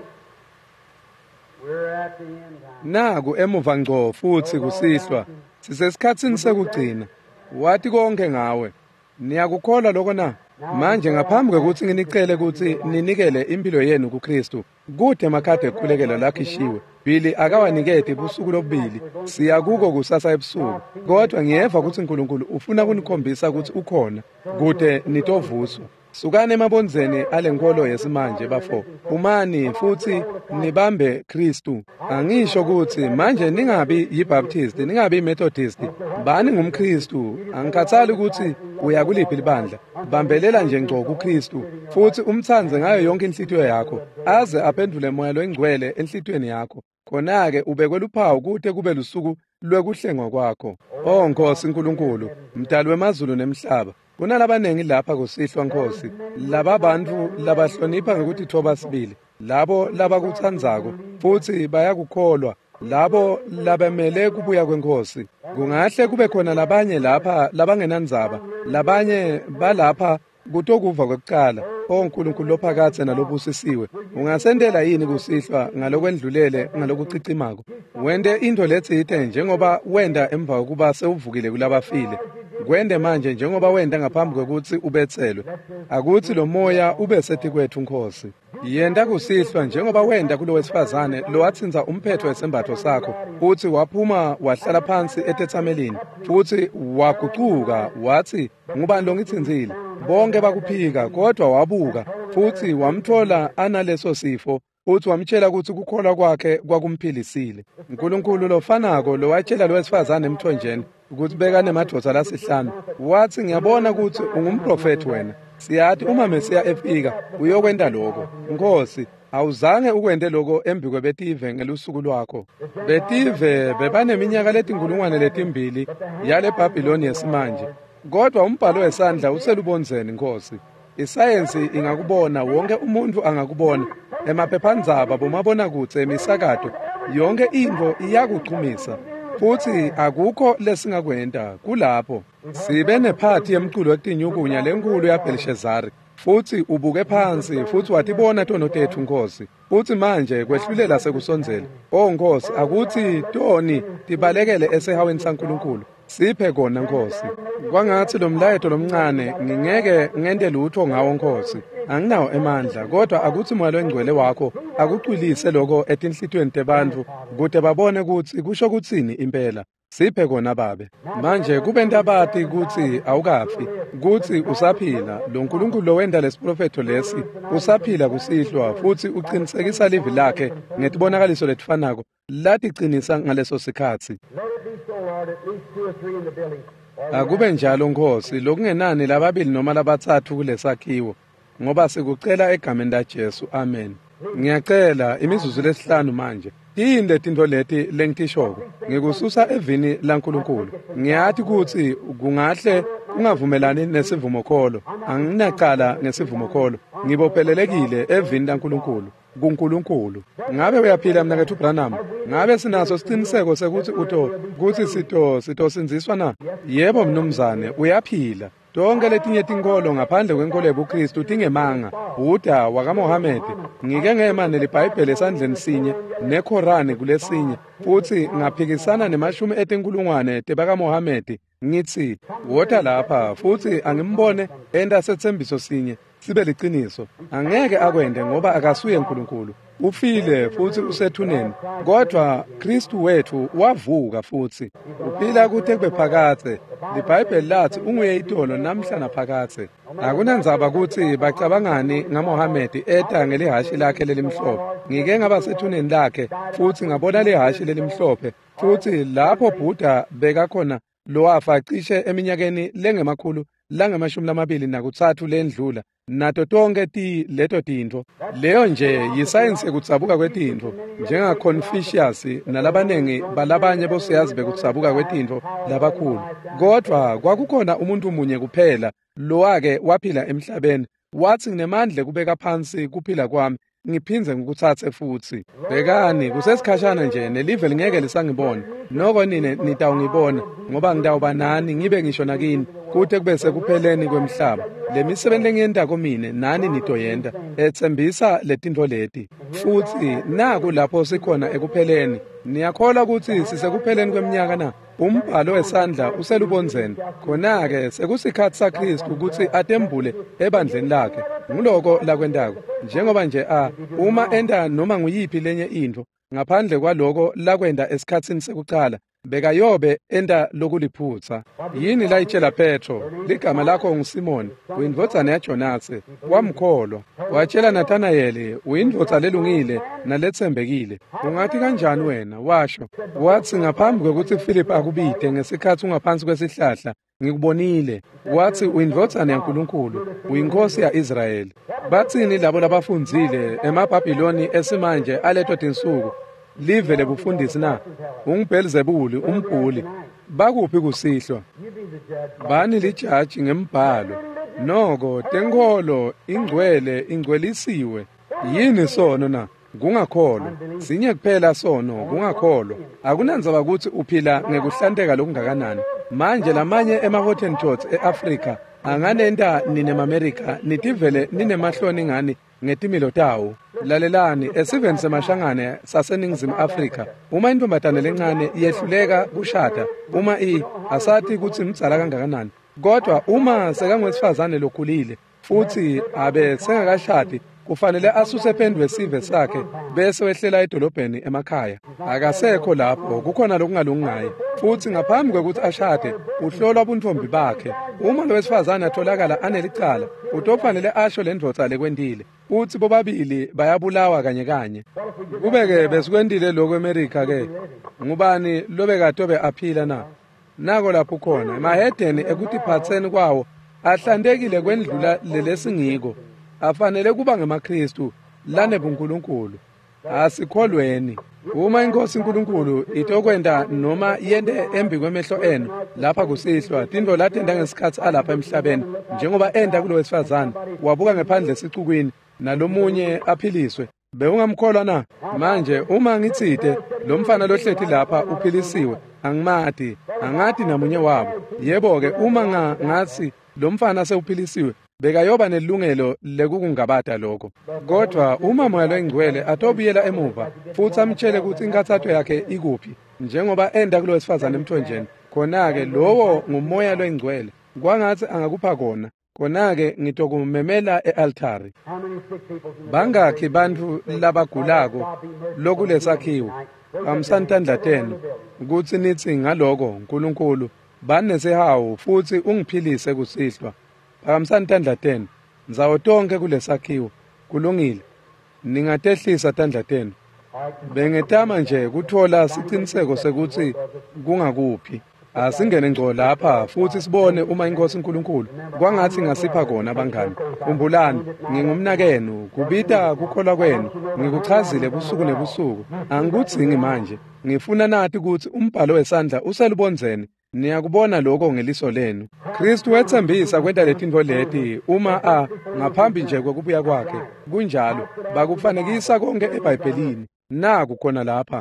naku emuva ngco futhi kusihlwa sisesikhatsini sekugcina wathi konke ngawe niyakukholwa lokho na manje ngaphambi kokuthi nginicele ukuthi ninikele impilo yenu kuKristu kude emakhadi ekukhulekela lakhishiwe Bili akawanikete busuku lobili siya kuko kusasa ebusuku kodwa ngiyeva ukuthi uNkulunkulu ufuna kunikhombisa ukuthi ukhona kude nitovuswa sukane emabonzeni alenkolo yesimanje bafo umani futhi nibambe Kristu angisho ukuthi manje ningabi yiBaptist ningabi iMethodist bani ngumKristu angikhathali ukuthi uya kuliphi libandla bambelela nje ngco kuKristu futhi umthanze ngayo yonke inhlitiyo yakho aze aphendule moya loingcwele enhlitiyweni yakho khona-ke ubekwe luphawu kude kube lusuku lwekuhlengwa kwakho o Nkosi uNkulunkulu mdali wemazulu nemhlaba kunalabaningi lapha kusihlwa Nkosi laba bantu labahlonipha ngokuthi thoba sibili labo labakuthandzako futhi bayakukholwa labo labemele kubuya kwenkosi kungahle kube khona labanye lapha labangenandzaba labanye balapha kutokuva kwekuqala o Nkulunkulu lophakathe nalobusisiwe ungasendela yini kusihlwa ngalokwendlulele ngalokucicimako wende into letsite njengoba wenda emva kokuba sewuvukile kulabafile kwende manje njengoba wenda ngaphambi kokuthi ubethelwe akuthi lo moya ube sethi kwethu Nkosi yenda kusihlwa njengoba wenda kulo wesifazane lo wathinza umphetho wesembatho sakho futhi waphuma wahlala phansi etethamelini futhi waguquka wathi ngubani lo ngithinzile bonke bakuphika kodwa wabuka futhi wamthola analeso sifo uthi wamtshela ukuthi ukukholwa kwakhe kwakumphilisile uNkulunkulu lofanako lo watshela lo wesifazane emthonjeni ukuthi bekane madoda lasihlanu wathi ngiyabona ukuthi ungumprofeti wena siyathi uma Mesiya efika uyokwenda lokho Nkosi awuzange ukwende lokho embi kweBetive ngelusuku lwakho Betive bebaneminyaka letinkulungwane letimbili yale Babyloni yesimanje kodwa umbhalo wesandla uselubonzeni Nkosi isayensi ingakubona wonke umuntu angakubona emaphephandzaba bomabona kutse emisakato yonke into iyakuchumisa futhi akukho lesingakwenda kulapho sibe nephathi yemculo wetinyukunya lenkulu yaBelshazari futhi ubuke phansi futhi watibona tonotethu Nkosi futhi manje kwehlulela sekusonzela o Nkosi akuthi toni tibalekele esehaweni saNkulunkulu siphe kona Nkosi kwangathi lo mlayeto lomncane ngingeke ngende lutho ngawo Nkosi anginawo emandla kodwa akuthi moya wengcwele wakho akucwilise lokho etinhlitweni tebantu kude babone ukuthi kusho kuthini impela siphe kona babe manje kube ntabati ukuthi awukafi ukuthi usaphila lo nkulunkulu lo wenda lesiprofeto lesi usaphila kusihlwa futhi uqinisekisa livi lakhe ngetibonakaliso letifanako latiqinisa ngaleso sikhathi akube njalo Nkosi lokungenani lababili noma labathathu kulesakhiwo ngoba sikucela egameni laJesu amen ngiyacela imizuzu lesihlanu manje tinde tinto leti lengitishoko ngikususa evini laNkulunkulu ngiyathi ukuthi kungahle ungavumelani nesivumo kholo anginaqala ngesivumo kholo ngibophelelekile evini laNkulunkulu kuNkulunkulu ngabe uyaphila mina kethu Branham ngabe sinaso siqiniseko sekuthi uto ukuthi sito sitosinziswa na yebo mnumzane uyaphila tonke letinye tinkolo ngaphandle kwenkolo yebuKristu tingemanga uDa wakaMohammed ngike ngemane leBhayibheli esandleni sinye neQuran kulesinye futhi ngaphikisana nemashumi etinkulungwane tebakaMohammed ngithi wota lapha futhi angimbone enda sethembiso sinye sibe liqiniso angeke akwende ngoba akasuye uNkulunkulu ufile futhi usethuneni kodwa Kristu wethu wavuka futhi uphila kuthe bephakathe iBhayibheli lathi unguye itolo namhla naphakathe akunandzaba ukuthi bacabangani ngaMohammed eta ngelihashi lakhe lelimhlophe ngike ngaba sethuneni lakhe futhi ngabona lehashi lelimhlophe futhi lapho Buddha beka khona lo wafa cishe eminyakeni lengemakhulu langamashumi lamabili nakuthathu lendlula nato tonke ti leto tinto leyo nje yisayensi ekutsabuka kwetinto njenga Confucius nalabanengi balabanye bosiyazi bekutsabuka kwetinto labakhulu kodwa kwakukhona umuntu munye kuphela lo wake waphila emhlabeni wathi nginemandla kubeka phansi kuphila kwami ngiphinze ngikuthathe futhi bekani kusesikhashana nje nelive lingeke lisangibona noko nine nitawungibona ngoba ngidawuba nani ngibe ngisho nakini kude kube sekupheleni kwemhlaba. Le misebenzi lengiyenda komine nani nitoyenda ethembisa letinto leti. Futhi naku lapho sikhona ekupheleni. Niyakholwa ukuthi sisekupheleni kweminyaka na? Umbhalo wesandla uselubonzeni. Khona-ke sekusikhathi saKristu ukuthi atembule ebandleni lakhe. Nguloko lakwendako. Njengoba nje a uma enda noma nguyiphi lenye into ngaphandle kwaloko lakwenda esikhatsini sekuqala bekayobe enda lokuliphutsa. Yini layitshela Petro, ligama lakho nguSimoni, uyindvodzana yaJonase, wamkholwa. Watshela Nathanayeli, uyindvodza lelungile nalethembekile. Ungathi kanjani wena? Washo. Wathi ngaphambi kwekuthi uPhilip akubide ngesikhathi ungaphansi kwesihlahla, ngikubonile. Wathi uyindvodzana yaNkulunkulu, uyinkosi ya-Israyeli. Bathini labo labafundzile emabhabhiloni esimanje alethwa tinsuku? Live lebufundisi na? UnguBelizebuli umbhuli. Bakuphi kusihlwa? Bani lijaji ngembhalo? Noko tenkolo ingcwele ingcwelisiwe. Yini sono na? Kungakholwa. Sinye kuphela sono kungakholwa. Akunandzaba ukuthi uphila ngekuhlanteka lokungakanani. Manje lamanye ema-Hottentots e-Afrika anganenda ninema-Amerika nitivele ninemahloni ngani ngetimilo tawo. Lalelani esiveni semashangane saseningizimu Afrika, uma intombazane lencane iyehluleka kushada, uma i asathi ukuthi mdzala kangakanani, kodwa uma sekangwesifazane lokhulile futhi abe sengakashadi kufanele asuse phendwe esive sakhe bese wehlela edolobheni emakhaya. Akasekho lapho, kukhona lokungalungayi. Futhi ngaphambi kwekuthi ashade uhlolwa ubuntombi bakhe. Uma lo wesifazane atholakala anelicala, utofanele asho lendvodza lekwendile. Uthi bobabili bayabulawa kanye kanye. Kubeke besikwendile lokho eAmerika ke. Ngubani lobekatobe aphila na? Nako lapho khona emahedeni ekuthi phatseni kwawo ahlantekile kwendlula lelesingiko. Afanele kuba ngemaKristu lane buNkulunkulu. Asikholweni. Uma inkosi uNkulunkulu itokwenda noma yende embi kwemehlo enu lapha kusihlwa tinto latenda ngesikhathi alapha emhlabeni njengoba enda kulo wesifazane wabuka ngephandle esicukwini nalomunye aphiliswe bewungamkholwa na? Manje uma ngithide lo mfana lohlethi lapha uphilisiwe angimati angati namunye wabo. Yebo ke uma nga ngathi lo mfana sewuphilisiwe bekayoba nelungelo lekukungabata lokho. Kodwa uma moya loyingcwele atobuyela emuva futhi amtshele ukuthi inkathatho yakhe ikuphi njengoba enda kulo wesifazane emthonjeni, khona-ke lowo ngumoya loyingcwele kwangathi angakupha kona, khona-ke ngitokumemela e-altari. Bangakhi bantu labagulako lokulesakhiwo kamsantandlateni ukuthi nithi ngaloko uNkulunkulu banesihawu futhi ungiphilise kusihlwa. Akamsantandlateni nzawo tonke kulesakhiwo kulungile ningatehlisa tandlateni. Bengetama nje kuthola siciniseko sekuthi kungakuphi. Asingene ngco lapha futhi sibone uma inkosi uNkulunkulu kwangathi ngasipha kona abangani. Khumbulani ngingumnakenu kubita kukholwa kwenu ngikuchazile busuku nebusuku. Angikudzingi manje ngifuna nathi ukuthi umbhalo wesandla uselubonzeni. Niyakubona lokho ngeliso lenu. Kristu wethembisa kwenta letinto leti uma a ngaphambi nje kokubuya kwakhe. Kunjalo bakufanekisa konke eBhayibhelini. Naku khona lapha.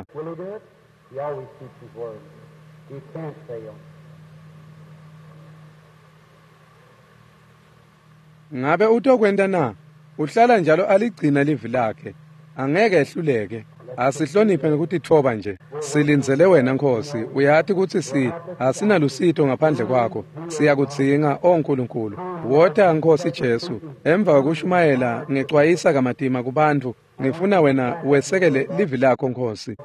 Ngabe utokwenda na? Uhlala njalo aligcina livi lakhe. Angeke ehluleke. Asihloniphe ngokuthi thoba nje. Silinzele wena Nkosi, uyathi ukuthi si asinalusitho ngaphandle kwakho. Siyakudzinga oNkulunkulu. Wotha Nkosi Jesu, emva kokushumayela ngexwayisa kamadima kubantu, ngifuna wena wesekele livi lakho Nkosi.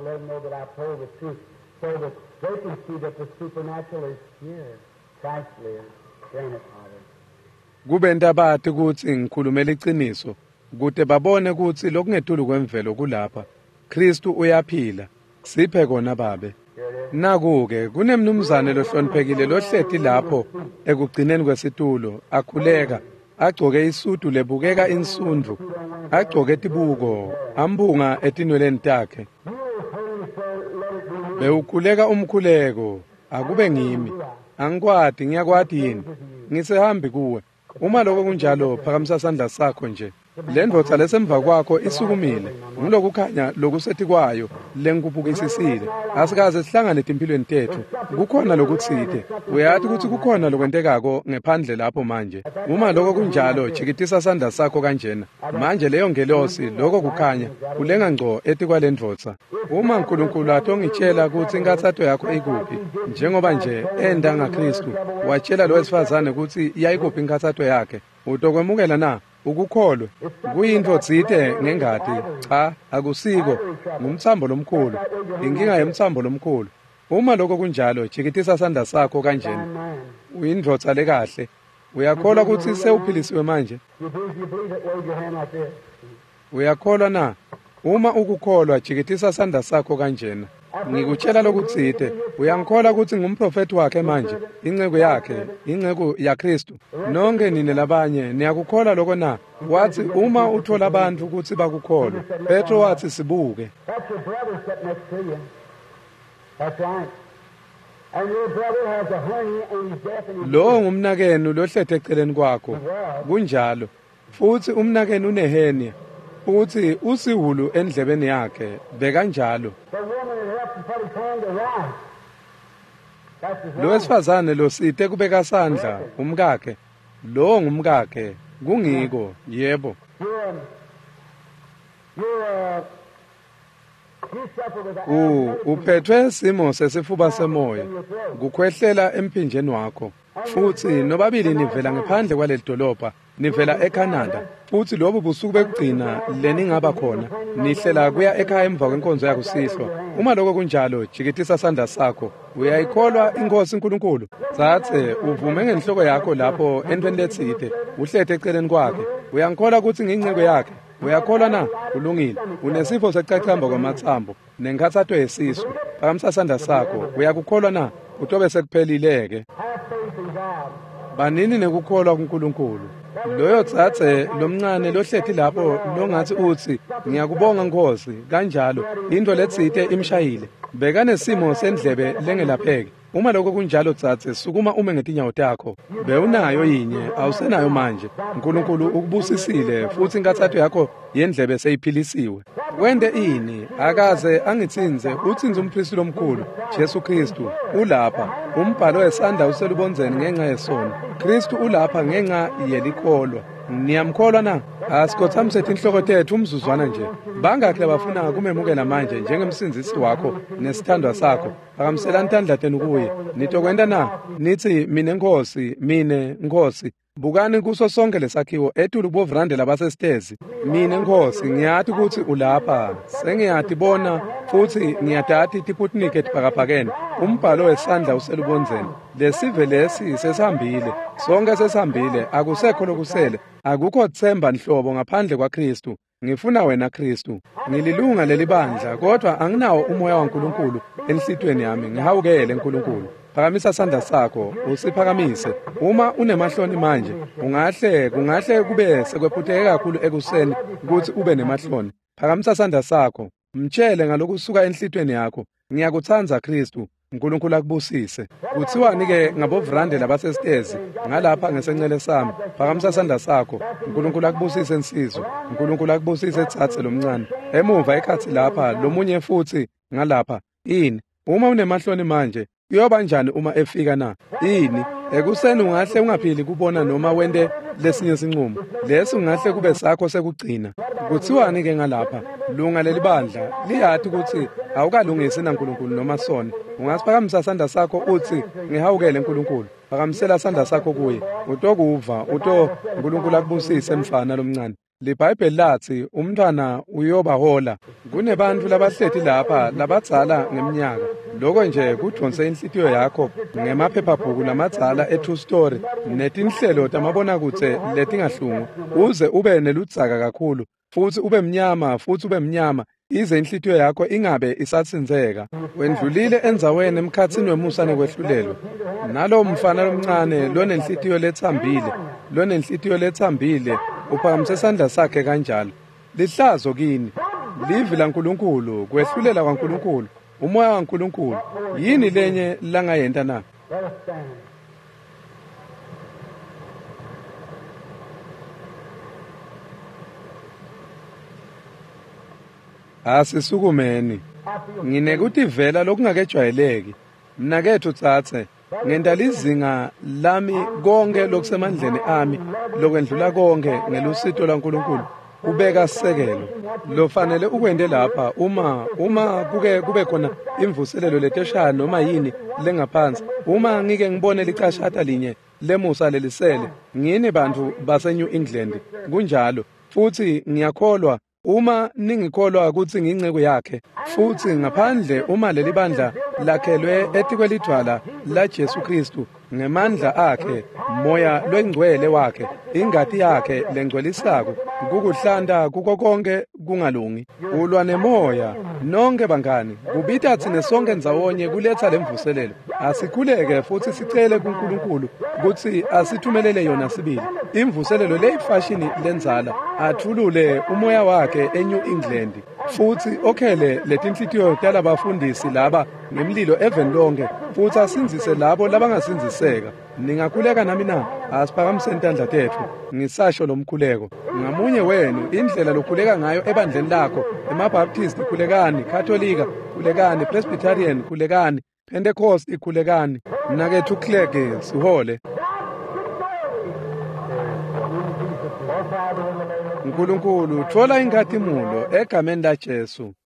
Kube ntabathi ukuthi ngikhulumela iqiniso, kude babone ukuthi lokungethulu kwemvelo kulapha. Kristu uyaphila, siphe kona babe. Naku-ke kunemnumzane lohloniphekile lohlethi lapho ekugcineni kwesitulo, akhuleka, agcoke isudu lebukeka insundu, agcoke tibuko, ambunga etinweleni takhe. Bewukhuleka umkhuleko, akube ngimi. Angikwadi, ngiyakwadi yini? Ngisehambi kuwe. Uma lokho kunjalo phakamisa isandla sakho nje. le ndvodza lesemva kwakho isukumile ngilokukhanya lokusethi kwayo lengikubukisisile asikaze sihlangane empilweni tethu kukhona lokutsite uyathi ukuthi kukhona lokwentekako ngephandle lapho manje uma lokho kunjalo jikitisa sandla sakho kanjena manje leyo ngelosi lokho kukhanya kulenga ngco ethi kwale ndvodza uma uNkulunkulu atongitshela ukuthi inkathatho yakho ikuphi njengoba nje enda ngaKristu watshela lo wesifazane ukuthi yayikuphi inkathatho yakhe utokwemukela na ukukholwe kuyinto tsite ngengadi cha akusiko ngumthambo lomkhulu inkinga yemthambo lomkhulu uma lokho kunjalo jikitisa sandla sakho kanjena uyindvodza lekahle uyakholwa ukuthi sewuphilisiwe manje uyakholwa na uma ukukholwa jikitisa sandla sakho kanjena ngikutshela lokutsite uyangikholwa ukuthi ngumprofeti wakhe manje inceku yakhe inceku yaKristu nonke nini labanye niyakukholwa lokho na wathi uma uthola abantu ukuthi bakukholwe Petro wathi sibuke lo ngumnakenu lohlethe eceleni kwakho kunjalo futhi umnakenu unehenia uthi usiwulu endlebeni yakhe bekanjalo lo wesifazane lo site kubeka sandla umkakhe lo ngumkakhe kungiko yebo u uphethwe simo sesifuba semoya kukhwehlela emphinjeni wakho futhi nobabili nivela ngaphandle kwaleli dolobha nivela eCanada futhi lobu busuku bekugcina leningaba khona nihlela kuya ekhaya emva kwenkonzo yakho sihlwa uma lokho kunjalo jikitisa sandla sakho uyayikholwa inkosi uNkulunkulu zathe uvume ngenhloko yakho lapho entweni letsite uhlethe eceleni kwakhe uyangikholwa ukuthi nginceko yakhe uyakholwa na kulungile unesifo secacamba kwamathambo nenkathatho yesisu phakamisa sandla sakho uyakukholwa na utobe sekuphelileke banini nekukholwa kuNkulunkulu loyo tsatse lomncane lohlethi lapho longathi uthi ngiyakubonga Nkosi kanjalo into letsite imshayile bekanesimo sendlebe lengelapheke uma lokho kunjalo tsatse sukuma ume ngetinyawo takho bewunayo yinye awusenayo manje uNkulunkulu ukubusisile futhi inkathatho yakho yendlebe seyiphilisiwe wende ini akaze angitsinze utsinze umphristi lomkhulu Jesu Kristu ulapha umbhalo wesandla uselubonzeni ngenxa yesono Kristu ulapha ngenxa yelikholwa niyamkholwa na asikothamsethe inhloko tethu umzuzwana nje bangakhe abafuna kumemukela manje njengemsindisi wakho nesithandwa sakho phakamselani tandlateni kuye nitokwenda na nithi mine Nkosi mine Nkosi bukani kuso sonke lesakhiwo etulu bovrande labasestezi mine Nkosi ngiyathi ukuthi ulapha sengiyathi bona futhi ngiyadathi tiputnike tiphakaphakene umbhalo wesandla uselubonzeni lesive lesi sesihambile sonke sesihambile akusekho lokusele akukho themba nhlobo ngaphandle kwaKristu ngifuna wena Kristu ngililunga lelibandla kodwa anginawo umoya waNkulunkulu enhlitweni yami ngihawukele uNkulunkulu phakamisa sandla sakho usiphakamise uma unemahloni manje ungahle kungahle kube sekwephuteke kakhulu ekuseni ukuthi ube nemahloni phakamisa sandla sakho mtshele ngalokusuka enhlitweni yakho ngiyakuthanza Kristu uNkulunkulu akubusise kuthiwani ke ngabovrande labasestezi ngalapha ngesencele sami phakamisa sandla sakho uNkulunkulu akubusise insizwa uNkulunkulu akubusise etsatse lomncane emuva ekhathi lapha lomunye futhi ngalapha ini uma unemahloni manje uyoba njani uma efika na ini ekuseni ungahle ungaphili kubona noma wende lesinye sinqumo leso ungahle kube sakho sekugcina kuthiwani ke ngalapha lunga lelibandla liyathi ukuthi awukalungisi naNkulunkulu noma sona ungasiphakamisa sandla sakho uthi ngihawukele uNkulunkulu phakamisela sandla sakho kuye utokuva uto uNkulunkulu akubusise mfana lomncane liBhayibheli lathi umntwana uyobahola kunebantu labahlethi lapha labadzala ngeminyaka lokho nje kudonse inhlitiyo yakho ngemaphephabhuku lamadzala e-true story netinhlelo tamabona kutse letingahlungu uze ube neludzaka kakhulu futhi ube mnyama futhi ube mnyama ize inhlitiyo yakho ingabe isatsinzeka wendlulile endzaweni emkhatsini wemusa nekwehlulelwa nalo mfana lomncane lonenhlitiyo lethambile lonenhlitiyo lethambile uphakamise sandla sakhe kanjalo lihlazo kini livi laNkulunkulu kwehlulela kwaNkulunkulu umoya waNkulunkulu yini lenye langayenta na Asisukumeni. Nginekuthi vela lokungakejwayeleki. Mina kethu tsatse ngendala izinga lami konke lokusemandleni ami lokwendlula konke ngelusito laNkulunkulu ubeka sisekelo lofanele ukwende lapha uma uma kuke kube khona imvuselelo leteshana noma yini lengaphansi uma ngike ngibone licashata linye lemusa lelisele ngini bantu base New England kunjalo futhi ngiyakholwa uma ningikholwa ukuthi nginceke yakhe futhi ngaphandle uma leli bandla lakhelwe etikwelidwala la Jesu Kristu ngemandla akhe moya lwengcwele wakhe ingati yakhe lengcwelisako kukuhlanda kuko konke kungalungi ulwa nemoya nonke bangani kubita thine sonke ndzawonye kuletha lemvuselelo asikhuleke futhi sicele kuNkulunkulu ukuthi asithumelele yona sibili imvuselelo leyifashini lenzala athulule umoya wakhe eNew England futhi okhele letinhlitiyo talabafundisi laba ngemlilo even lonke futhi asinzise labo labangasinziseka ningakhuleka nami na asiphakamise intandla tethu ngisasho lomkhuleko ngamunye wenu indlela lokhuleka ngayo ebandleni lakho emabaptist khulekani katholika khulekani presbyterian khulekani pentecost ikhulekani nakethu kleke sihole uNkulunkulu thola inkazimulo egameni laJesu